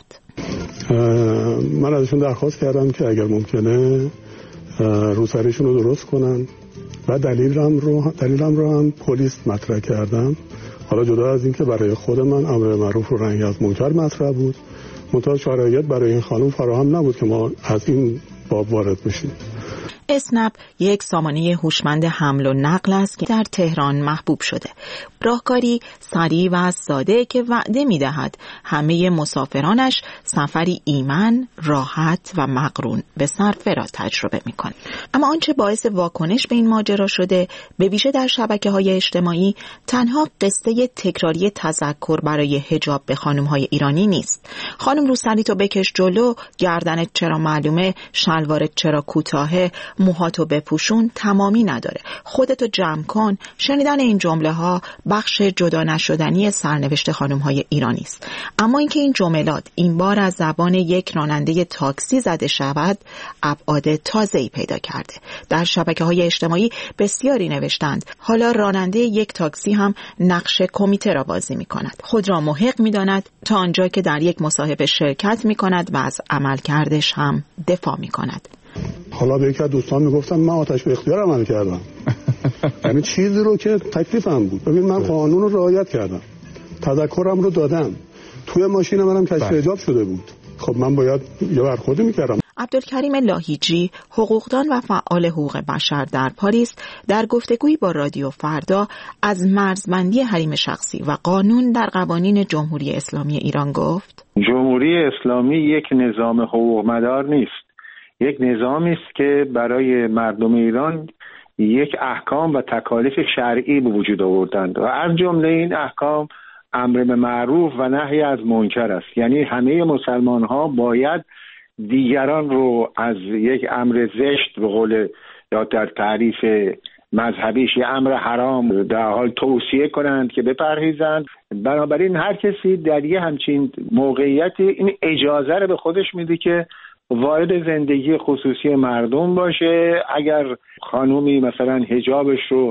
من ازشون درخواست کردم که اگر ممکنه روسریشون رو درست کنن و دلیلم رو دلیلم رو هم پلیس مطرح کردم. حالا جدا از این که برای خود من امر معروف و نهی از منکر مطرح بود، منتها شرایط برای این خانم فراهم نبود که ما از این باب وارد بشیم. اسنپ یک سامانه هوشمند حمل و نقل است که در تهران محبوب شده. راهکاری سریع و ساده که وعده می‌دهد همه مسافرانش سفری ایمن، راحت و مقرون به صرفه را تجربه می‌کنند. اما آنچه باعث واکنش به این ماجرا شده، به ویژه در شبکه‌های اجتماعی، تنها قصه تکراری تذکر برای حجاب به خانم‌های ایرانی نیست. خانم روسریتو بکش جلو، گردنت چرا معلومه، شلوارت چرا کوتاهه، موهاتو بپوشون تمامی نداره. خودتو جمع کن. شنیدن این جمله ها بخش جدا نشدنی سرنوشت خانم های ایرانی است. اما اینکه این جملات این بار از زبان یک راننده تاکسی زده شود، ابعاد تازه‌ای پیدا کرده. در شبکه‌های اجتماعی بسیاری نوشتند حالا راننده یک تاکسی هم نقش کمیته را بازی می‌کند. خود را محق می‌داند تا آنجا که در یک مصاحبه شرکت می‌کند و از عملکردش هم دفاع می‌کند. حالا به یکی از دوستان میگفتم من آتش به اختیار عمل کردم. یعنی چیزی رو که تکلیفم بود. ببین من قانون رو رعایت کردم. تذکرم رو دادم. توی ماشین منم کشف حجاب شده بود. خب من باید یه برخوردی میکردم. عبدالکریم لاهیجی، حقوقدان و فعال حقوق بشر در پاریس، در گفتگویی با رادیو فردا از مرزبندی حریم شخصی و قانون در قوانین جمهوری اسلامی ایران گفت: جمهوری اسلامی یک نظام حقوق مدار نیست. یک نظامی است که برای مردم ایران یک احکام و تکالیف شرعی به وجود آوردند و از جمله این احکام امر به معروف و نهی از منکر است. یعنی همه مسلمان ها باید دیگران رو از یک امر زشت به قول یا در تعریف مذهبیش یه امر حرام در حال توصیه کنند که بپرهیزند. بنابراین هر کسی در یه همچین موقعیتی این اجازه رو به خودش میده که وارد زندگی خصوصی مردم باشه. اگر خانومی مثلا حجابش رو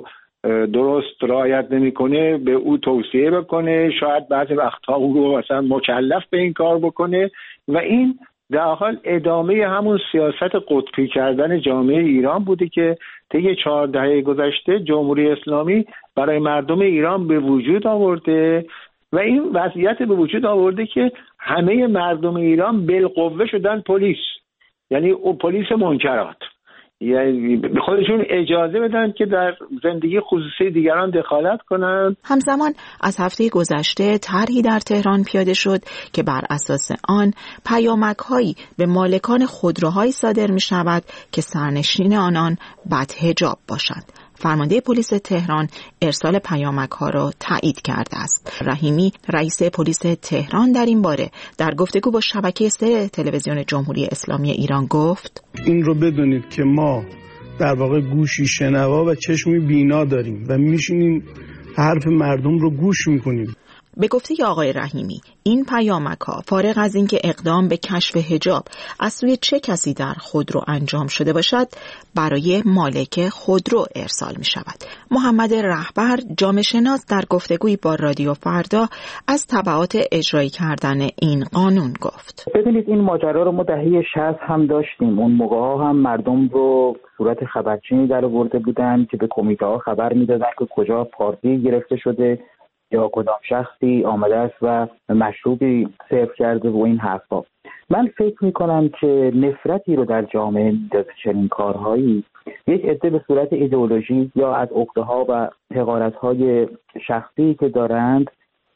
درست رعایت نمیکنه به او توصیه بکنه، شاید بعضی وقتها او رو مثلا مکلف به این کار بکنه و این در حال ادامه همون سیاست قطبی کردن جامعه ایران بوده که طی چهار دهه گذشته جمهوری اسلامی برای مردم ایران به وجود آورده و این وضعیت به وجود آورده که همه مردم ایران بالقوه شدن پلیس، یعنی او پلیس منکرات. یعنی به خودشون اجازه بدن که در زندگی خصوصی دیگران دخالت کنند. همزمان از هفته گذشته طرحی در تهران پیاده شد که بر اساس آن پیامک‌هایی به مالکان خودروهایی صادر می‌شود که سرنشین آنان بدحجاب باشند. فرمانده پلیس تهران ارسال پیامک‌ها را تایید کرده است. رحیمی رئیس پلیس تهران در این باره در گفتگو با شبکه سه تلویزیون جمهوری اسلامی ایران گفت: این رو بدونید که ما در واقع گوشی شنوا و چشمی بینا داریم و میشینیم حرف مردم رو گوش میکنیم. به گفته آقای رحیمی این پیامک‌ها فارغ از اینکه اقدام به کشف حجاب از سوی چه کسی در خودرو انجام شده باشد برای مالک خودرو ارسال می شود. محمد رهبر جامعه شناس در گفتگویی با رادیو فردا از تبعات اجرایی کردن این قانون گفت: ببینید این ماجرا رو ما دهه شصت هم داشتیم. اون موقع ها هم مردم رو صورت خبرچینی در آورده بودن که به کمیته ها خبر میدادن که کجا پارتی گرفته شده یا کدام شخصی آمده است و مشروبی سرو کرده و این حرفا. من فکر میکنم که نفرتی رو در جامعه میدازه چنین کارهایی. یک عده به صورت ایدئولوژی یا از عقده‌ها و حقارت‌های شخصی که دارند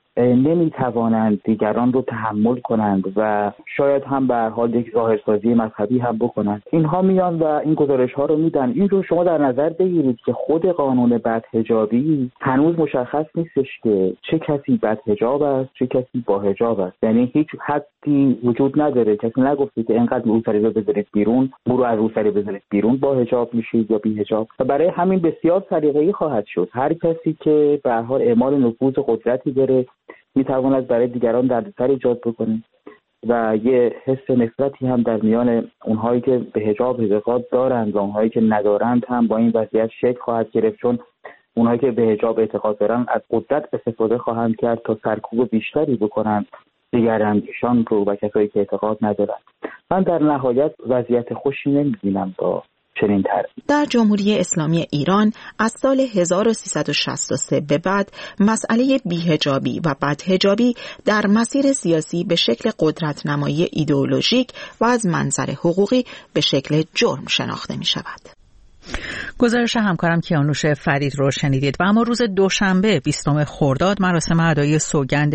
نمیتوانند دیگران رو تحمل کنند و شاید هم به هر حال یک ظاهرسازی مذهبی هم بکنند. اینها میان و این گزارش ها رو میدن. این رو شما در نظر بگیرید که خود قانون بدحجابی هنوز مشخص نیستش که چه کسی بدحجاب است چه کسی با حجاب است. یعنی هیچ حدی وجود نداره. کسی نگفته که اینقدر روسری رو بذارید بیرون، برو از روسری بذارید بیرون با حجاب میشید یا بی حجاب. و برای همین بسیار سلیقه‌ای خواهد شد. هر کسی که به هر حال اعمال نفوذ قدرتی داره میتواند برای دیگران دردسر ایجاد بکنه و یه حس نفرتی هم در میان اونهایی که به حجاب اعتقاد دارند و اونهایی که ندارند هم با این وضعیت شکل خواهد گرفت، چون اونهایی که به حجاب اعتقاد دارند از قدرت استفاده خواهند کرد تا سرکوب بیشتری بکنند دیگر اندیشان رو و کسایی که اعتقاد ندارند. من در نهایت وضعیت خوشی نمی‌بینم با چنین طرحی. در جمهوری اسلامی ایران از سال هزار و سیصد و شصت و سه به بعد مسئله بی‌حجابی و بدحجابی در مسیر سیاسی به شکل قدرت‌نمایی ایدئولوژیک و از منظر حقوقی به شکل جرم شناخته می‌شود. گزارش همکارم کیانوش فرید رو شنیدید. و اما روز دوشنبه بیستم خرداد مراسم ادای سوگند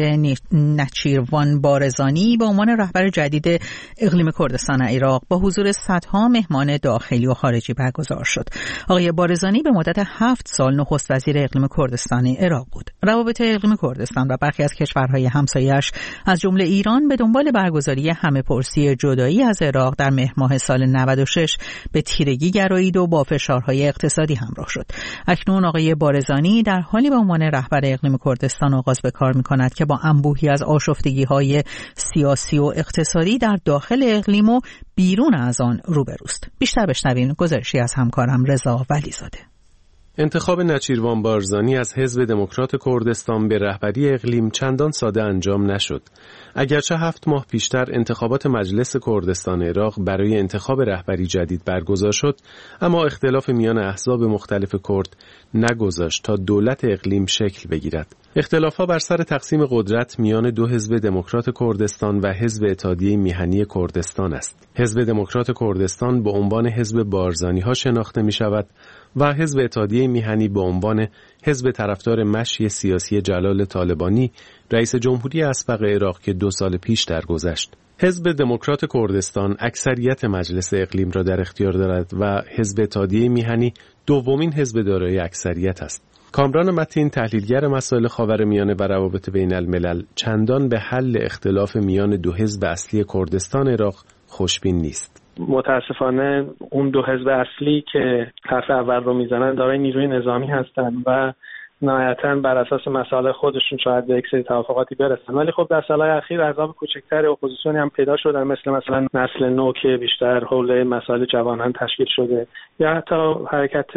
نچیروان بارزانی به عنوان رهبر جدید اقلیم کردستان عراق با حضور صدها مهمان داخلی و خارجی برگزار شد. آقای بارزانی به مدت هفت سال نخست وزیر اقلیم کردستان عراق بود. روابط اقلیم کردستان و برخی از کشورهای همسایه‌اش از جمله ایران به دنبال برگزاری همه‌پرسی جدایی از عراق در مهر ماه سال نود و شش به تیرگی گرایید و با فشارهای اقتصادی همراه شد. اکنون آقای بارزانی در حالی به عنوان رهبر اقلیم کردستان آغاز به کار می‌کند که با انبوهی از آشفتگی‌های سیاسی و اقتصادی در داخل اقلیم و بیرون از آن روبروست. بیشتر بشنویم گزارشی از همکارم رضا ولیزاده. انتخاب نچیروان بارزانی از حزب دموکرات کردستان به رهبری اقلیم چندان ساده انجام نشد. اگرچه هفت ماه پیشتر انتخابات مجلس کردستان عراق برای انتخاب رهبری جدید برگزار شد، اما اختلاف میان احزاب مختلف کرد نگذاشت تا دولت اقلیم شکل بگیرد. اختلافها بر سر تقسیم قدرت میان دو حزب دموکرات کردستان و حزب اتحادیه میهنی کردستان است. حزب دموکرات کردستان به عنوان حزب بارزانی ها شناخته می شود و حزب اتحادیه میهنی به عنوان حزب طرفدار مشی سیاسی جلال طالبانی، رئیس جمهوری اسبق عراق که دو سال پیش درگذشت. حزب دموکرات کردستان اکثریت مجلس اقلیم را در اختیار دارد و حزب اتحادیه میهنی دومین حزب دارای اکثریت است. کامران متین، تحلیلگر مسائل خاورمیانه و روابط بین الملل، چندان به حل اختلاف میان دو حزب اصلی کردستان عراق خوشبین نیست. متاسفانه اون دو حزب اصلی که حرف اول رو میزنن دارای نیروی نظامی هستن و نهایتاً بر اساس مسائل خودشون شاید به یک سری توافقاتی برسن، ولی خب در سالهای اخیر احزاب کوچکتر اپوزیسیونی هم پیدا شدن، مثل مثلا نسل نو که بیشتر حول مسائل جوانان تشکیل شده، یا حتی حرکت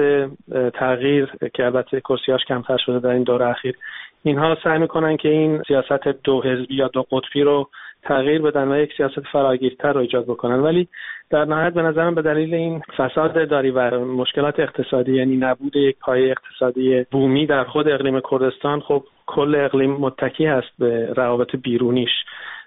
تغییر که البته کرسیاش کمتر شده در این دوره اخیر. اینها سعی میکنن که این سیاست دو حزبی یا دو قطبی رو تغییر بدن و یک سیاست فراگیرتر رو ایجاد بکنن، ولی در نهایت به نظرم به دلیل این فساد اداری و مشکلات اقتصادی، یعنی نبود یک پایه اقتصادی بومی در خود اقلیم کردستان، خب کل اقلیم متکی هست به روابط بیرونیش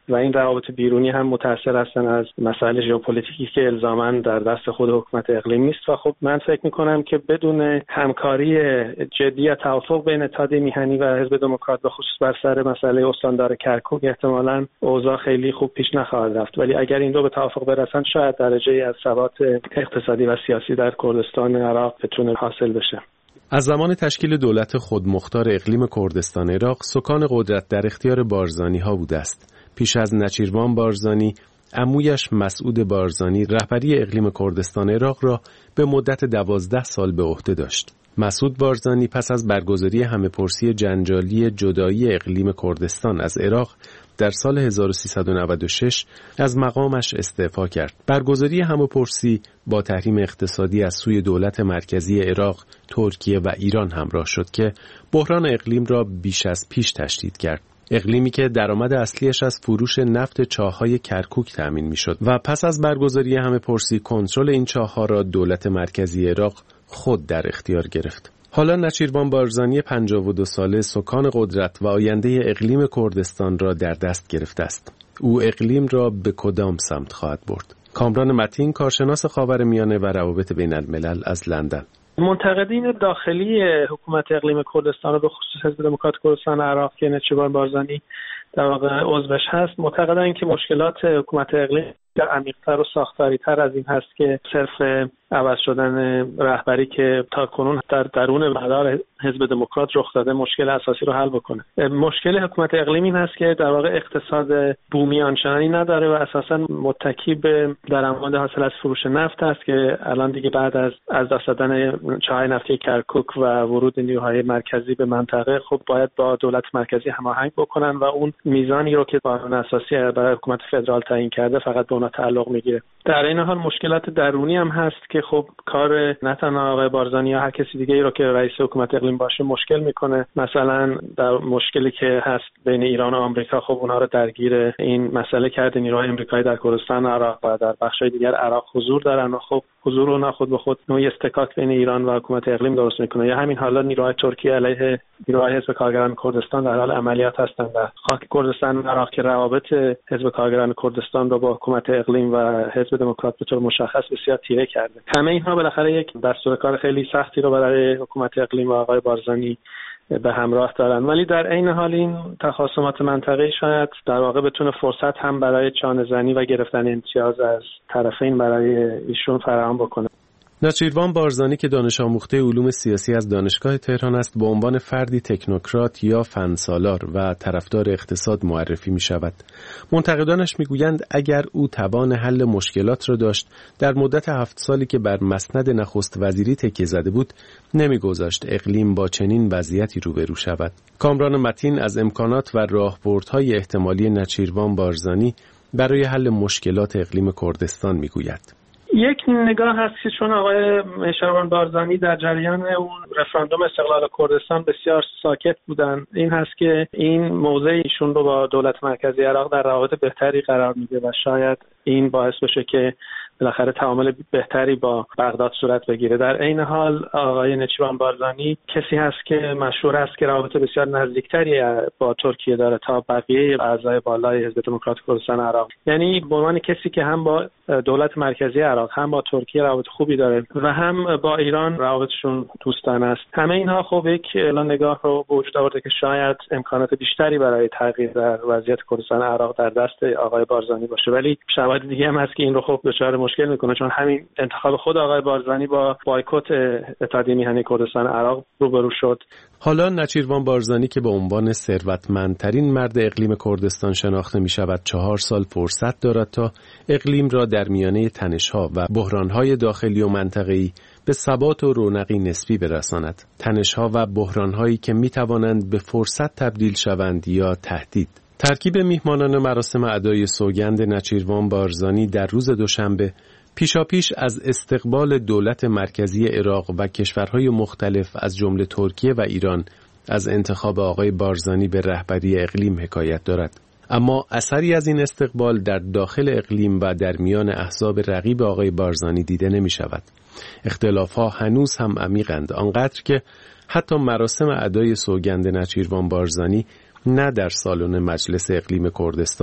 و این روابط بیرونی هم متأثر هستن از مسائل ژئوپلیتیکی که الزاماً در دست خود حکومت اقلیم نیست. و خب من فکر می‌کنم که بدون همکاری جدی و توافق بین اتحادیه میهنی و حزب دموکرات به خصوص بر سر مسئله استاندار کرکوک احتمالاً اوضاع خیلی خوب پیش نخواهد رفت. ولی اگر این دو به توافق برسن شاید درجه‌ای از ثبات اقتصادی و سیاسی در کردستان عراق بتونه حاصل بشه. از زمان تشکیل دولت خودمختار اقلیم کردستان عراق سکان قدرت در اختیار بارزانی ها بوده است. پیش از نچیروان بارزانی، عمویش مسعود بارزانی رهبری اقلیم کردستان عراق را به مدت دوازده سال به عهده داشت. مسعود بارزانی پس از برگزاری همه‌پرسی جنجالی جدایی اقلیم کردستان از عراق در سال هزار و سیصد و نود و شش از مقامش استعفا کرد. برگزاری همه‌پرسی با تحریم اقتصادی از سوی دولت مرکزی عراق، ترکیه و ایران همراه شد که بحران اقلیم را بیش از پیش تشدید کرد. اقلیمی که درآمد اصلیش از فروش نفت چاه‌های کرکوک تأمین می‌شد و پس از برگزاری همه‌پرسی کنترل این چاه‌ها را دولت مرکزی عراق خود در اختیار گرفت. حالا نچیروان بارزانی پنجاه و دو ساله سکان قدرت و آینده اقلیم کردستان را در دست گرفته است. او اقلیم را به کدام سمت خواهد برد؟ کامران متین، کارشناس خاورمیانه و روابط بین الملل از لندن. منتقدین داخلی حکومت اقلیم کردستان و به خصوص حزب دموکرات کردستان عراق که نچیروان بارزانی در واقع عضوش هست معتقدند که مشکلات حکومت اقلیم در عمیق‌تر و ساختاری‌تر از این هست که صرف عوض شدن رهبری که تا کنون در درون مدار حزب دموکرات رخ داده مشکل اساسی رو حل بکنه. مشکل حکومت اقلیم این هست که در واقع اقتصاد بومی آنچنانی نداره و اساساً متکی به درآمد حاصل از فروش نفت است که الان دیگه بعد از از دست دادن چاهای نفتی کرکوک و ورود نیروهای مرکزی به منطقه خب باید با دولت مرکزی هماهنگ بکنن و اون میزانی رو که قانون اساسی برای حکومت فدرال تعیین کرده فقط به اونها تعلق میگیره. در این حال مشکلات درونی هم هست که خب کار نه تنها آقای بارزانی یا هر کسی دیگه ای رو که رئیس حکومت اقلیم باشه مشکل میکنه. مثلا در مشکلی که هست بین ایران و آمریکا خب اونها رو درگیر این مسئله کرده. نیروهای آمریکایی در کردستان عراق و در بخش‌های دیگر عراق حضور دارن و خب حضور اونها خود به خود نوعی استکاک بین ایران و حکومت اقلیم درست میکنه. یا همین حالا نیروهای ترکیه علیه نیروهای حزب کارگران کردستان در حال عملیات هستند و خاک کردستان عراق که روابط حزب کارگران کردستان رو با حکومت اقلیم و حزب دموکرات به طور مشخص بسیار تیره کرده. همه اینها بالاخره یک دستور کار خیلی سختی رو برای حکومت اقلیم و آقای بارزانی به همراه دارن، ولی در عین حال این تخاصمات منطقه‌ای شاید در واقع بتونه فرصت هم برای چانه‌زنی و گرفتن امتیاز از طرفین برای ایشون فراهم بکنه. نچیروان بارزانی که دانش آموخته علوم سیاسی از دانشگاه تهران است به عنوان فردی تکنوکرات یا فنسالار و طرفدار اقتصاد معرفی می شود. منتقدانش می گویند اگر او توان حل مشکلات را داشت در مدت هفت سالی که بر مسند نخست وزیری تکیه زده بود نمی گذاشت اقلیم با چنین وضعیتی روبرو شود. کامران متین از امکانات و راهبردهای احتمالی نچیروان بارزانی برای حل مشکلات اقلیم کردستان می گوید. یک نگاه هست که چون آقای نچیروان بارزانی در جریان اون رفراندوم استقلال کردستان بسیار ساکت بودن، این هست که این موضع ایشون رو با دولت مرکزی عراق در روابط بهتری قرار میده و شاید این باعث بشه که بالاخره تعامل بهتری با بغداد صورت بگیره. در عین حال آقای نچیروان بارزانی کسی هست که مشهور است که روابط بسیار نزدیکتری با ترکیه داره تا بقیه اعضای بالای حزب دموکرات کردستان عراق. یعنی به عنوان کسی که هم با دولت مرکزی عراق هم با ترکیه روابط خوبی داره و هم با ایران روابطشون دوستانه است. همه اینها خب یک اعلان نگاه رو به وجود آورده که شاید امکانات بیشتری برای تغییر در وضعیت کردستان عراق در دست آقای بارزانی باشه، ولی شواهد دیگه هم هست که این رو خب دچار مشکل میکنه، چون همین انتخاب خود آقای بارزانی با بایکوت اتحادیه میهنی کردستان عراق روبرو شد. حالا نچیروان بارزانی که به عنوان ثروتمندترین مرد اقلیم کردستان شناخته می شود چهار سال فرصت دارد تا اقلیم را در میانه تنش‌ها و بحران‌های داخلی و منطقه‌ای به ثبات و رونقی نسبی برساند. تنش‌ها و بحران‌هایی که می توانند به فرصت تبدیل شوند یا تهدید. ترکیب میهمانان مراسم ادای سوگند نچیروان بارزانی در روز دوشنبه پیشاپیش از استقبال دولت مرکزی عراق و کشورهای مختلف از جمله ترکیه و ایران از انتخاب آقای بارزانی به رهبری اقلیم حکایت دارد. اما اثری از این استقبال در داخل اقلیم و در میان احزاب رقیب آقای بارزانی دیده نمی شود. اختلاف‌ها هنوز هم عمیقند، آنقدر که حتی مراسم ادای سوگند نچیروان بارزانی نه در سالن مجلس اقلیم کردستان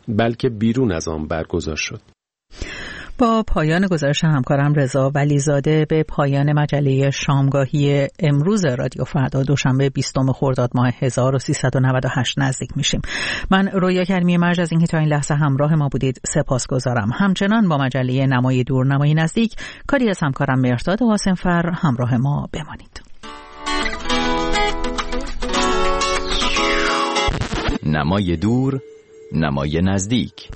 بلکه بیرون از آن برگزار شد. با پایان گزارش همکارم رضا ولیزاده به پایان مجله شامگاهی امروز رادیو فردا دوشنبه بیستم خرداد ماه هزار و سیصد و نود و هشت نزدیک میشیم. من رویا کریمی مرج از اینکه تا این لحظه همراه ما بودید سپاسگزارم. همچنان با مجله نمای دور نمای نزدیک کاری از همکارم مهرداد قاسمفر همراه ما بمانید. نمای دور نمای نزدیک.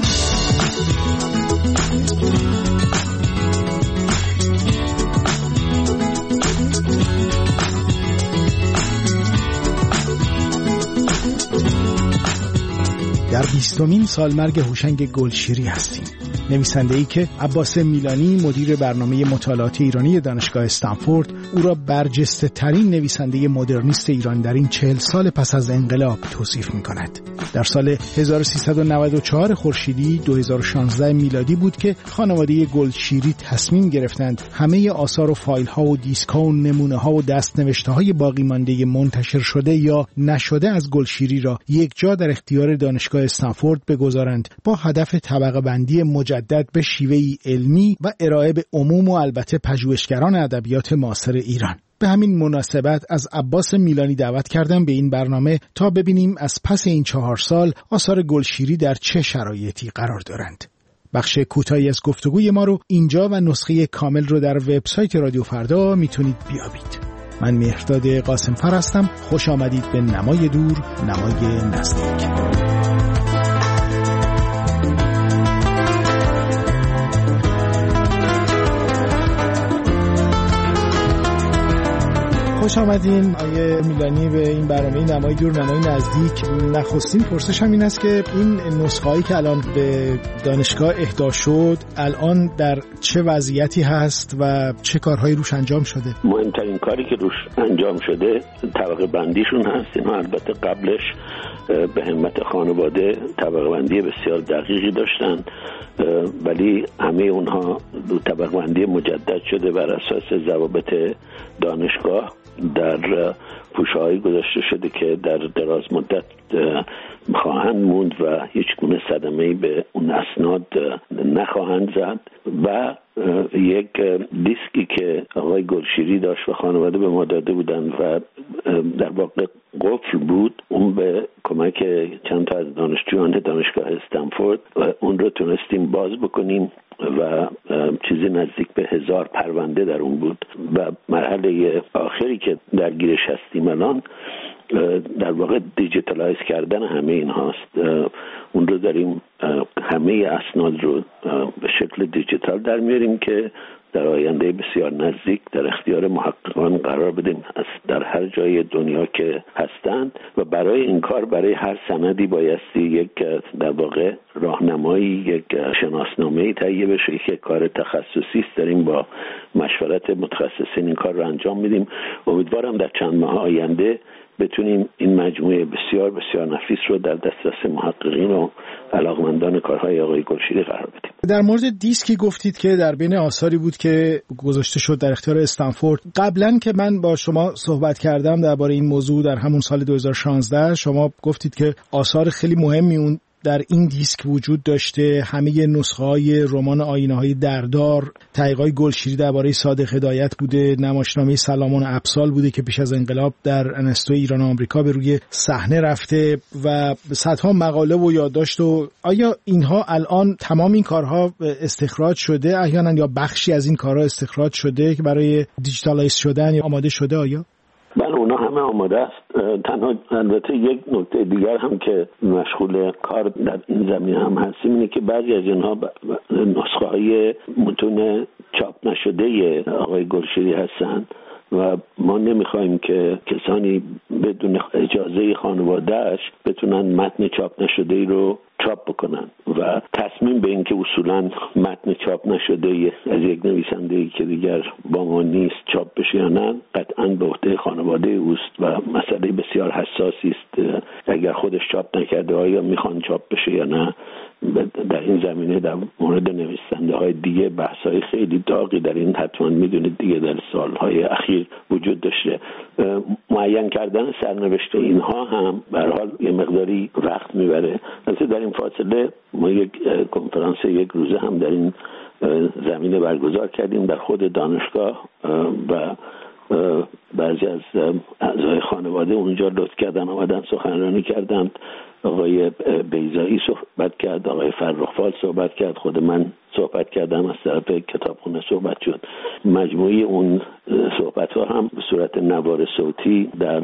در بیستمین سالمرگ هوشنگ گلشیری هستیم. نویسنده‌ای که عباس میلانی مدیر برنامه مطالعات ایرانی دانشگاه استنفورد او را برجسته ترین نویسنده مدرنیست ایران در این چهل سال پس از انقلاب توصیف می‌کند. در سال هزار و سیصد و نود و چهار خورشیدی دو هزار و شانزده میلادی بود که خانواده گلشیری تصمیم گرفتند همه آثار و فایل‌ها و دیسک‌ها و نمونه‌ها و دست‌نوشته‌های باقی مانده منتشر شده یا نشده از گلشیری را یک جا در اختیار دانشگاه استنفورد بگذارند با هدف طبقه بندی مجدد به شیوهی علمی و ارائه به عموم و البته پژوهشگران ادبیات معاصر ایران. به همین مناسبت از عباس میلانی دعوت کردم به این برنامه تا ببینیم از پس این چهار سال آثار گلشیری در چه شرایطی قرار دارند. بخش کوتاهی از گفتگوی ما رو اینجا و نسخه کامل رو در وبسایت رادیو فردا میتونید بیابید. من مهرداد قاسمفر هستم. خوش آمدید به نمای دور نمای نزدیک. خوش آمدین آیه میلانی به این برنامه نمای دور نمای نزدیک. نخستین پرسش هم این است که این نسخه‌ای که الان به دانشگاه اهدا شد الان در چه وضعیتی هست و چه کارهایی روش انجام شده؟ مهمترین کاری که روش انجام شده طبقه بندیشون هست. اینا البته قبلش به همت خانواده طبقه بندی بسیار دقیقی داشتن، ولی همه اونها دو طبقه بندی مجدد شده بر اساس ضوابط دانشگاه در پوشه‌هایی گذاشته شده که در دراز مدت خواهند موند و هیچ گونه صدمه‌ای به اون اسناد نخواهند زد. و یک دیسکی که آقای گلشیری داشت و خانواده به ما داده بودند و در واقع قفل بود، اون به کمک چند تا از دانشجویان دانشگاه استنفورد اون رو تونستیم باز بکنیم و چیزی نزدیک به هزار پرونده در اون بود و مرحله آخری که درگیرش هستیم الان در واقع دیجیتالایز کردن همه این هاست. اون رو داریم همه اسناد رو به شکل دیجیتال در میاریم که در آینده بسیار نزدیک در اختیار محققان قرار بدیم از در هر جای دنیا که هستند. و برای این کار برای هر سندی بایستی یک در واقع راهنمایی، یک شناسنامه‌ای تهیه بشه که کار تخصصی است. داریم با مشورت متخصصین این کار رو انجام میدیم. امیدوارم در چند ماه آینده بتونیم این مجموعه بسیار بسیار نفیس رو در دسترس محققین و علاقمندان کارهای آقای گلشیری قرار بدیم. در مورد دیسکی گفتید که در بین آثاری بود که گذاشته شد در اختیار استنفورد. قبلا که من با شما صحبت کردم درباره این موضوع در همون سال دو هزار و شانزده، شما گفتید که آثار خیلی مهمی اون در این دیسک وجود داشته. همه نسخه‌های رمان آینه‌های دردار، تحقیقات گلشیری درباره صادق هدایت بوده، نمایشنامه سلامان ابسال بوده که پیش از انقلاب در انستو ایران و آمریکا به روی صحنه رفته و صدها مقاله و یادداشت. و آیا اینها الان تمام این کارها استخراج شده احیانا یا بخشی از این کارها استخراج شده که برای دیجیتالایز شدن یا آماده شده؟ آیا بله، اونا همه آماده است. تنها البته یک نکته دیگر هم که مشغول کار در این زمینه هم هستیم اینه که بعضی از اینها نسخه های متون چاپ نشده آقای گلشیری هستند و ما نمیخوایم که کسانی بدون اجازه خانواده‌اش بتونن متن چاپ نشده ای رو چاپ بکنن و تصمیم به این که اصولا متن چاپ نشده از یک نویسنده‌ای که دیگر با ما نیست چاپ بشه یا نه قطعاً به عهده خانواده اوست و مسئله بسیار حساسی است. اگر خودش چاپ نکرده آیا میخوان چاپ بشه یا نه در این زمینه در مورد نویسنده های دیگه بحث های خیلی داغی در این حتما میدونید دیگه در سالهای اخیر وجود داشته. معین کردن سرنوشت اینها هم به هر حال یه مقداری وقت میبره. البته در این فاصله ما یک کنفرانس یک روزه هم در این زمینه برگزار کردیم در خود دانشگاه و بعضی از اعضای خانواده اونجا لطف کردن آمدن سخنرانی کردند. آقای بیضایی صحبت کرد، آقای فرخ‌فال صحبت کرد، خود من صحبت کردم، از طرف کتابخونه صحبت شد. مجموعی اون صحبت ها هم به صورت نوار صوتی در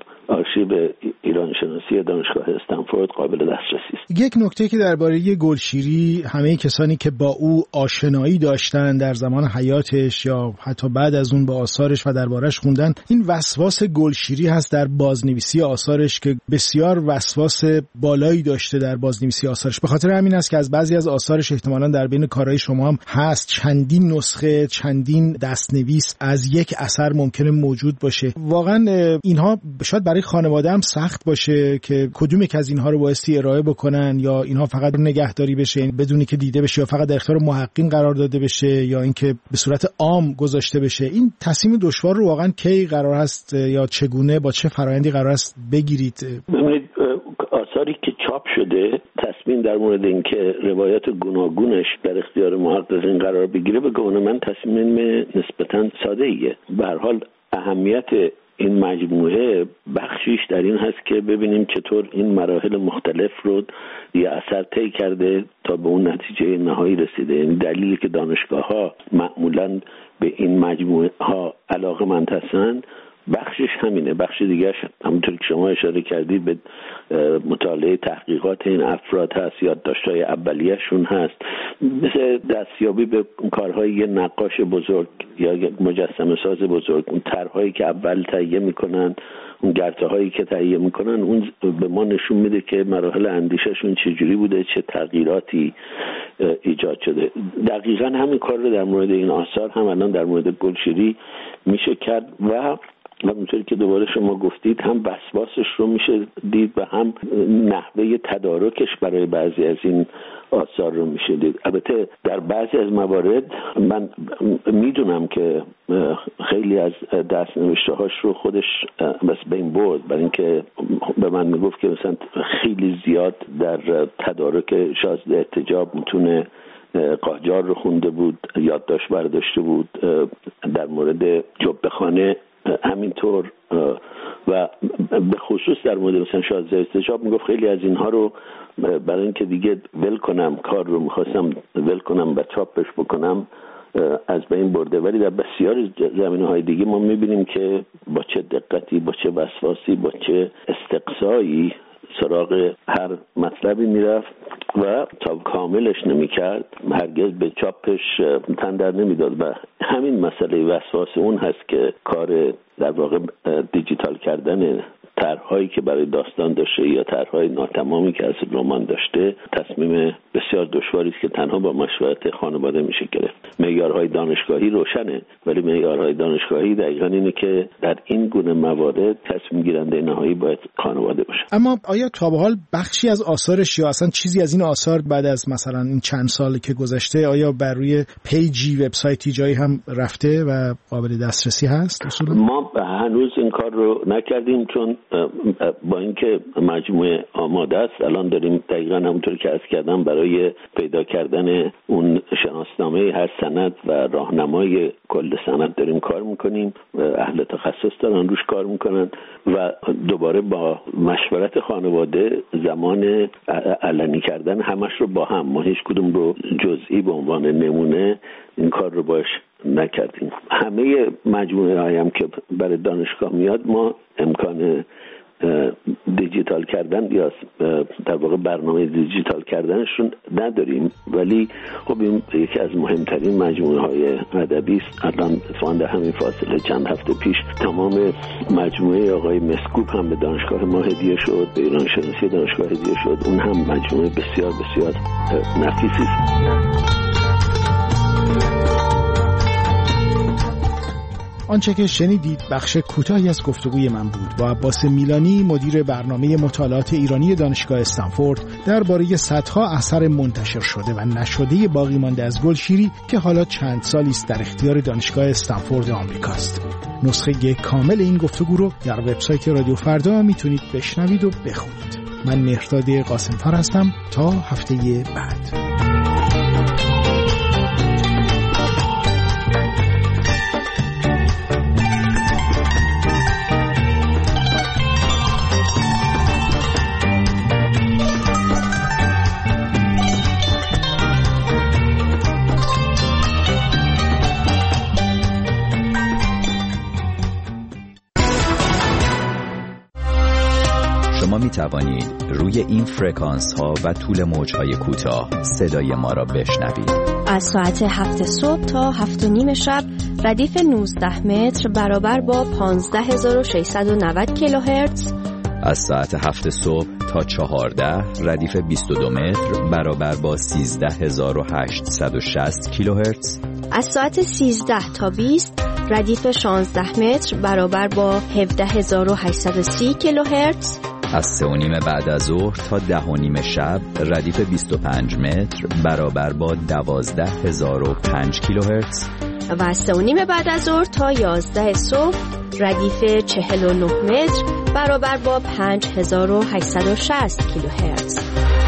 آرشیو ایران شناسی دانشگاه استنفورد قابل دسترسی است. یک نکته که درباره گلشیری همه کسانی که با او آشنایی داشتن در زمان حیاتش یا حتی بعد از اون با آثارش و دربارش خوندن، این وسواس گلشیری هست در بازنویسی آثارش که بسیار وسواس بالایی داشته در بازنویسی آثارش. به خاطر همین است که از بعضی از آثارش احتمالاً در بین کارهای شما هم هست چندین نسخه، چندین دستنویس از یک اثر ممکنه موجود باشه. واقعا اینها شاید برای خانواده هم سخت باشه که کدوم یک از اینها رو بایستی ارائه بکنن یا اینها فقط نگهداری بشه بدونی که دیده بشه یا فقط در اختیار محققین قرار داده بشه یا اینکه به صورت عام گذاشته بشه. این تصمیم دشوار رو واقعا کی قرار هست یا چگونه با چه فرآیندی قرار است بگیرید؟ ببینید آثاری که چاپ شده تصمیم در مورد اینکه روایات گوناگونش در اختیار محققین قرار بگیره به گمان من تصمیم نسبتاً ساده ایه. به هر حال اهمیت این مجموعه بخشیش در این هست که ببینیم چطور این مراحل مختلف رو یه اثر طی کرده تا به اون نتیجه نهایی رسیده. این دلیلی که دانشگاه‌ها معمولاً به این مجموعه ها علاقه‌مند هستند بخشش همینه. بخش دیگرش همونطور که شما اشاره کردید به مطالعه تحقیقات این افراد هست، یادداشت‌های اولیه‌شون هست، مثل دستیابی به کارهای یه نقاش بزرگ یا یک مجسمه ساز بزرگ. اون طرح‌هایی که اول تهیه میکنن، اون گرته‌هایی که تهیه میکنن، اون به ما نشون میده که مراحل اندیشه‌شون چجوری بوده، چه تغییراتی ایجاد شده. دقیقاً همین کار رو در مورد این آثار هم الان در مورد گلشیری میشه کرد و همونطوری که دوباره شما گفتید هم وسواسش رو میشه دید و هم نحوه تدارکش برای بعضی از این آثار رو میشه دید. البته در بعضی از موارد من میدونم که خیلی از دستنوشته هاش رو خودش بس بین برد، برای اینکه به من میگفت که مثلا خیلی زیاد در تدارک شازده احتجاب متون قاجار رو خونده بود، یادداشت برداشته بود، در مورد جبه‌خانه همینطور و به خصوص در مورد مثلا شازده احتجاب میگفت خیلی از اینها رو برای اینکه دیگه ول کنم کار رو میخواستم ول کنم و چاپش بکنم از بین برده. ولی در بسیاری زمینه های دیگه ما میبینیم که با چه دقتی، با چه وسواسی، با چه استقصایی سراغ هر مطلبی میرفت و تا کاملش نمیکرد هرگز به چاپش تن در نمیداد. و همین مسئله وسواس اون هست که کار در واقع دیجیتال کردن طرح‌هایی که برای داستان داشته یا طرح‌های ناتمامی که از رمان داشته تصمیم بسیار دشواری است که تنها با مشورت خانواده میشه گرفت. معیارهای دانشگاهی روشنه، ولی معیارهای دانشگاهی دقیقاً اینه که در این گونه موارد تصمیم گیرنده نهایی باید خانواده باشه. اما آیا تا به حال بخشی از آثارش یا اصلا چیزی از این آثار بعد از مثلا این چند سالی که گذشته آیا بر روی پیجی وبسایتی جایی هم رفته و قابل دسترسی هست؟ اصولا ما هنوز این کار رو نکردیم چون با اینکه مجموعه آماده است الان داریم دقیقاً همونطور که عرض کردم برای پیدا کردن اون شناسنامه هر سند و راهنمای کل سند داریم کار میکنیم. اهل تخصص دارن روش کار میکنن و دوباره با مشورت خانواده زمان علنی کردن همش رو با هم، ما هیچ کدوم رو جزئی به عنوان نمونه این کار رو باش نکردیم. همه مجموعه هایم که برای دانشگاه میاد ما امکان دیجیتال کردن یا در واقع برنامه دیجیتال کردنشون نداریم، ولی خب این یکی از مهمترین مجموعه های ادبی است. الان فاند همین فاصله چند هفته پیش تمام مجموعه آقای مسکوب هم به دانشگاه ما هدیه شد، به ایران شناسی دانشگاه هدیه شد. اون هم مجموعه بسیار بسیار نفیسی است. آنچه که شنیدید بخش کوتاهی از گفتگوی من بود با عباس میلانی، مدیر برنامه مطالعات ایرانی دانشگاه استنفورد، درباره صدها اثر منتشر شده و نشده باقی مانده از گلشیری که حالا چند سالی است در اختیار دانشگاه استنفورد آمریکاست. نسخه کامل این گفتگو رو در وبسایت رادیو فردا میتونید بشنوید و بخونید. من مهرداد قاسمفر هستم. تا هفته بعد. شما می توانید روی این فرکانس ها و طول موج های کوتاه صدای ما را بشنوید. از ساعت هفت صبح تا هفت و نیم شب ردیف نوزده متر برابر با پانزده هزار و ششصد و نود کیلوهرتز. از ساعت هفت صبح تا چهارده ردیف بیست و دو متر برابر با سیزده هزار و هشتصد و شصت کیلوهرتز. از ساعت سیزده تا بیست ردیف شانزده متر برابر با هفده هزار و هشتصد و سی کیلوهرتز. از سه و نیم بعد از ظهر تا ده و نیم شب ردیف بیست و پنج متر برابر با دوازده هزار و پنج کیلوهرتز. و از سه و نیم بعد از ظهر تا یازده صبح ردیف چهل و نه متر برابر با پنج هزار و هشتصد و شصت کیلوهرتز.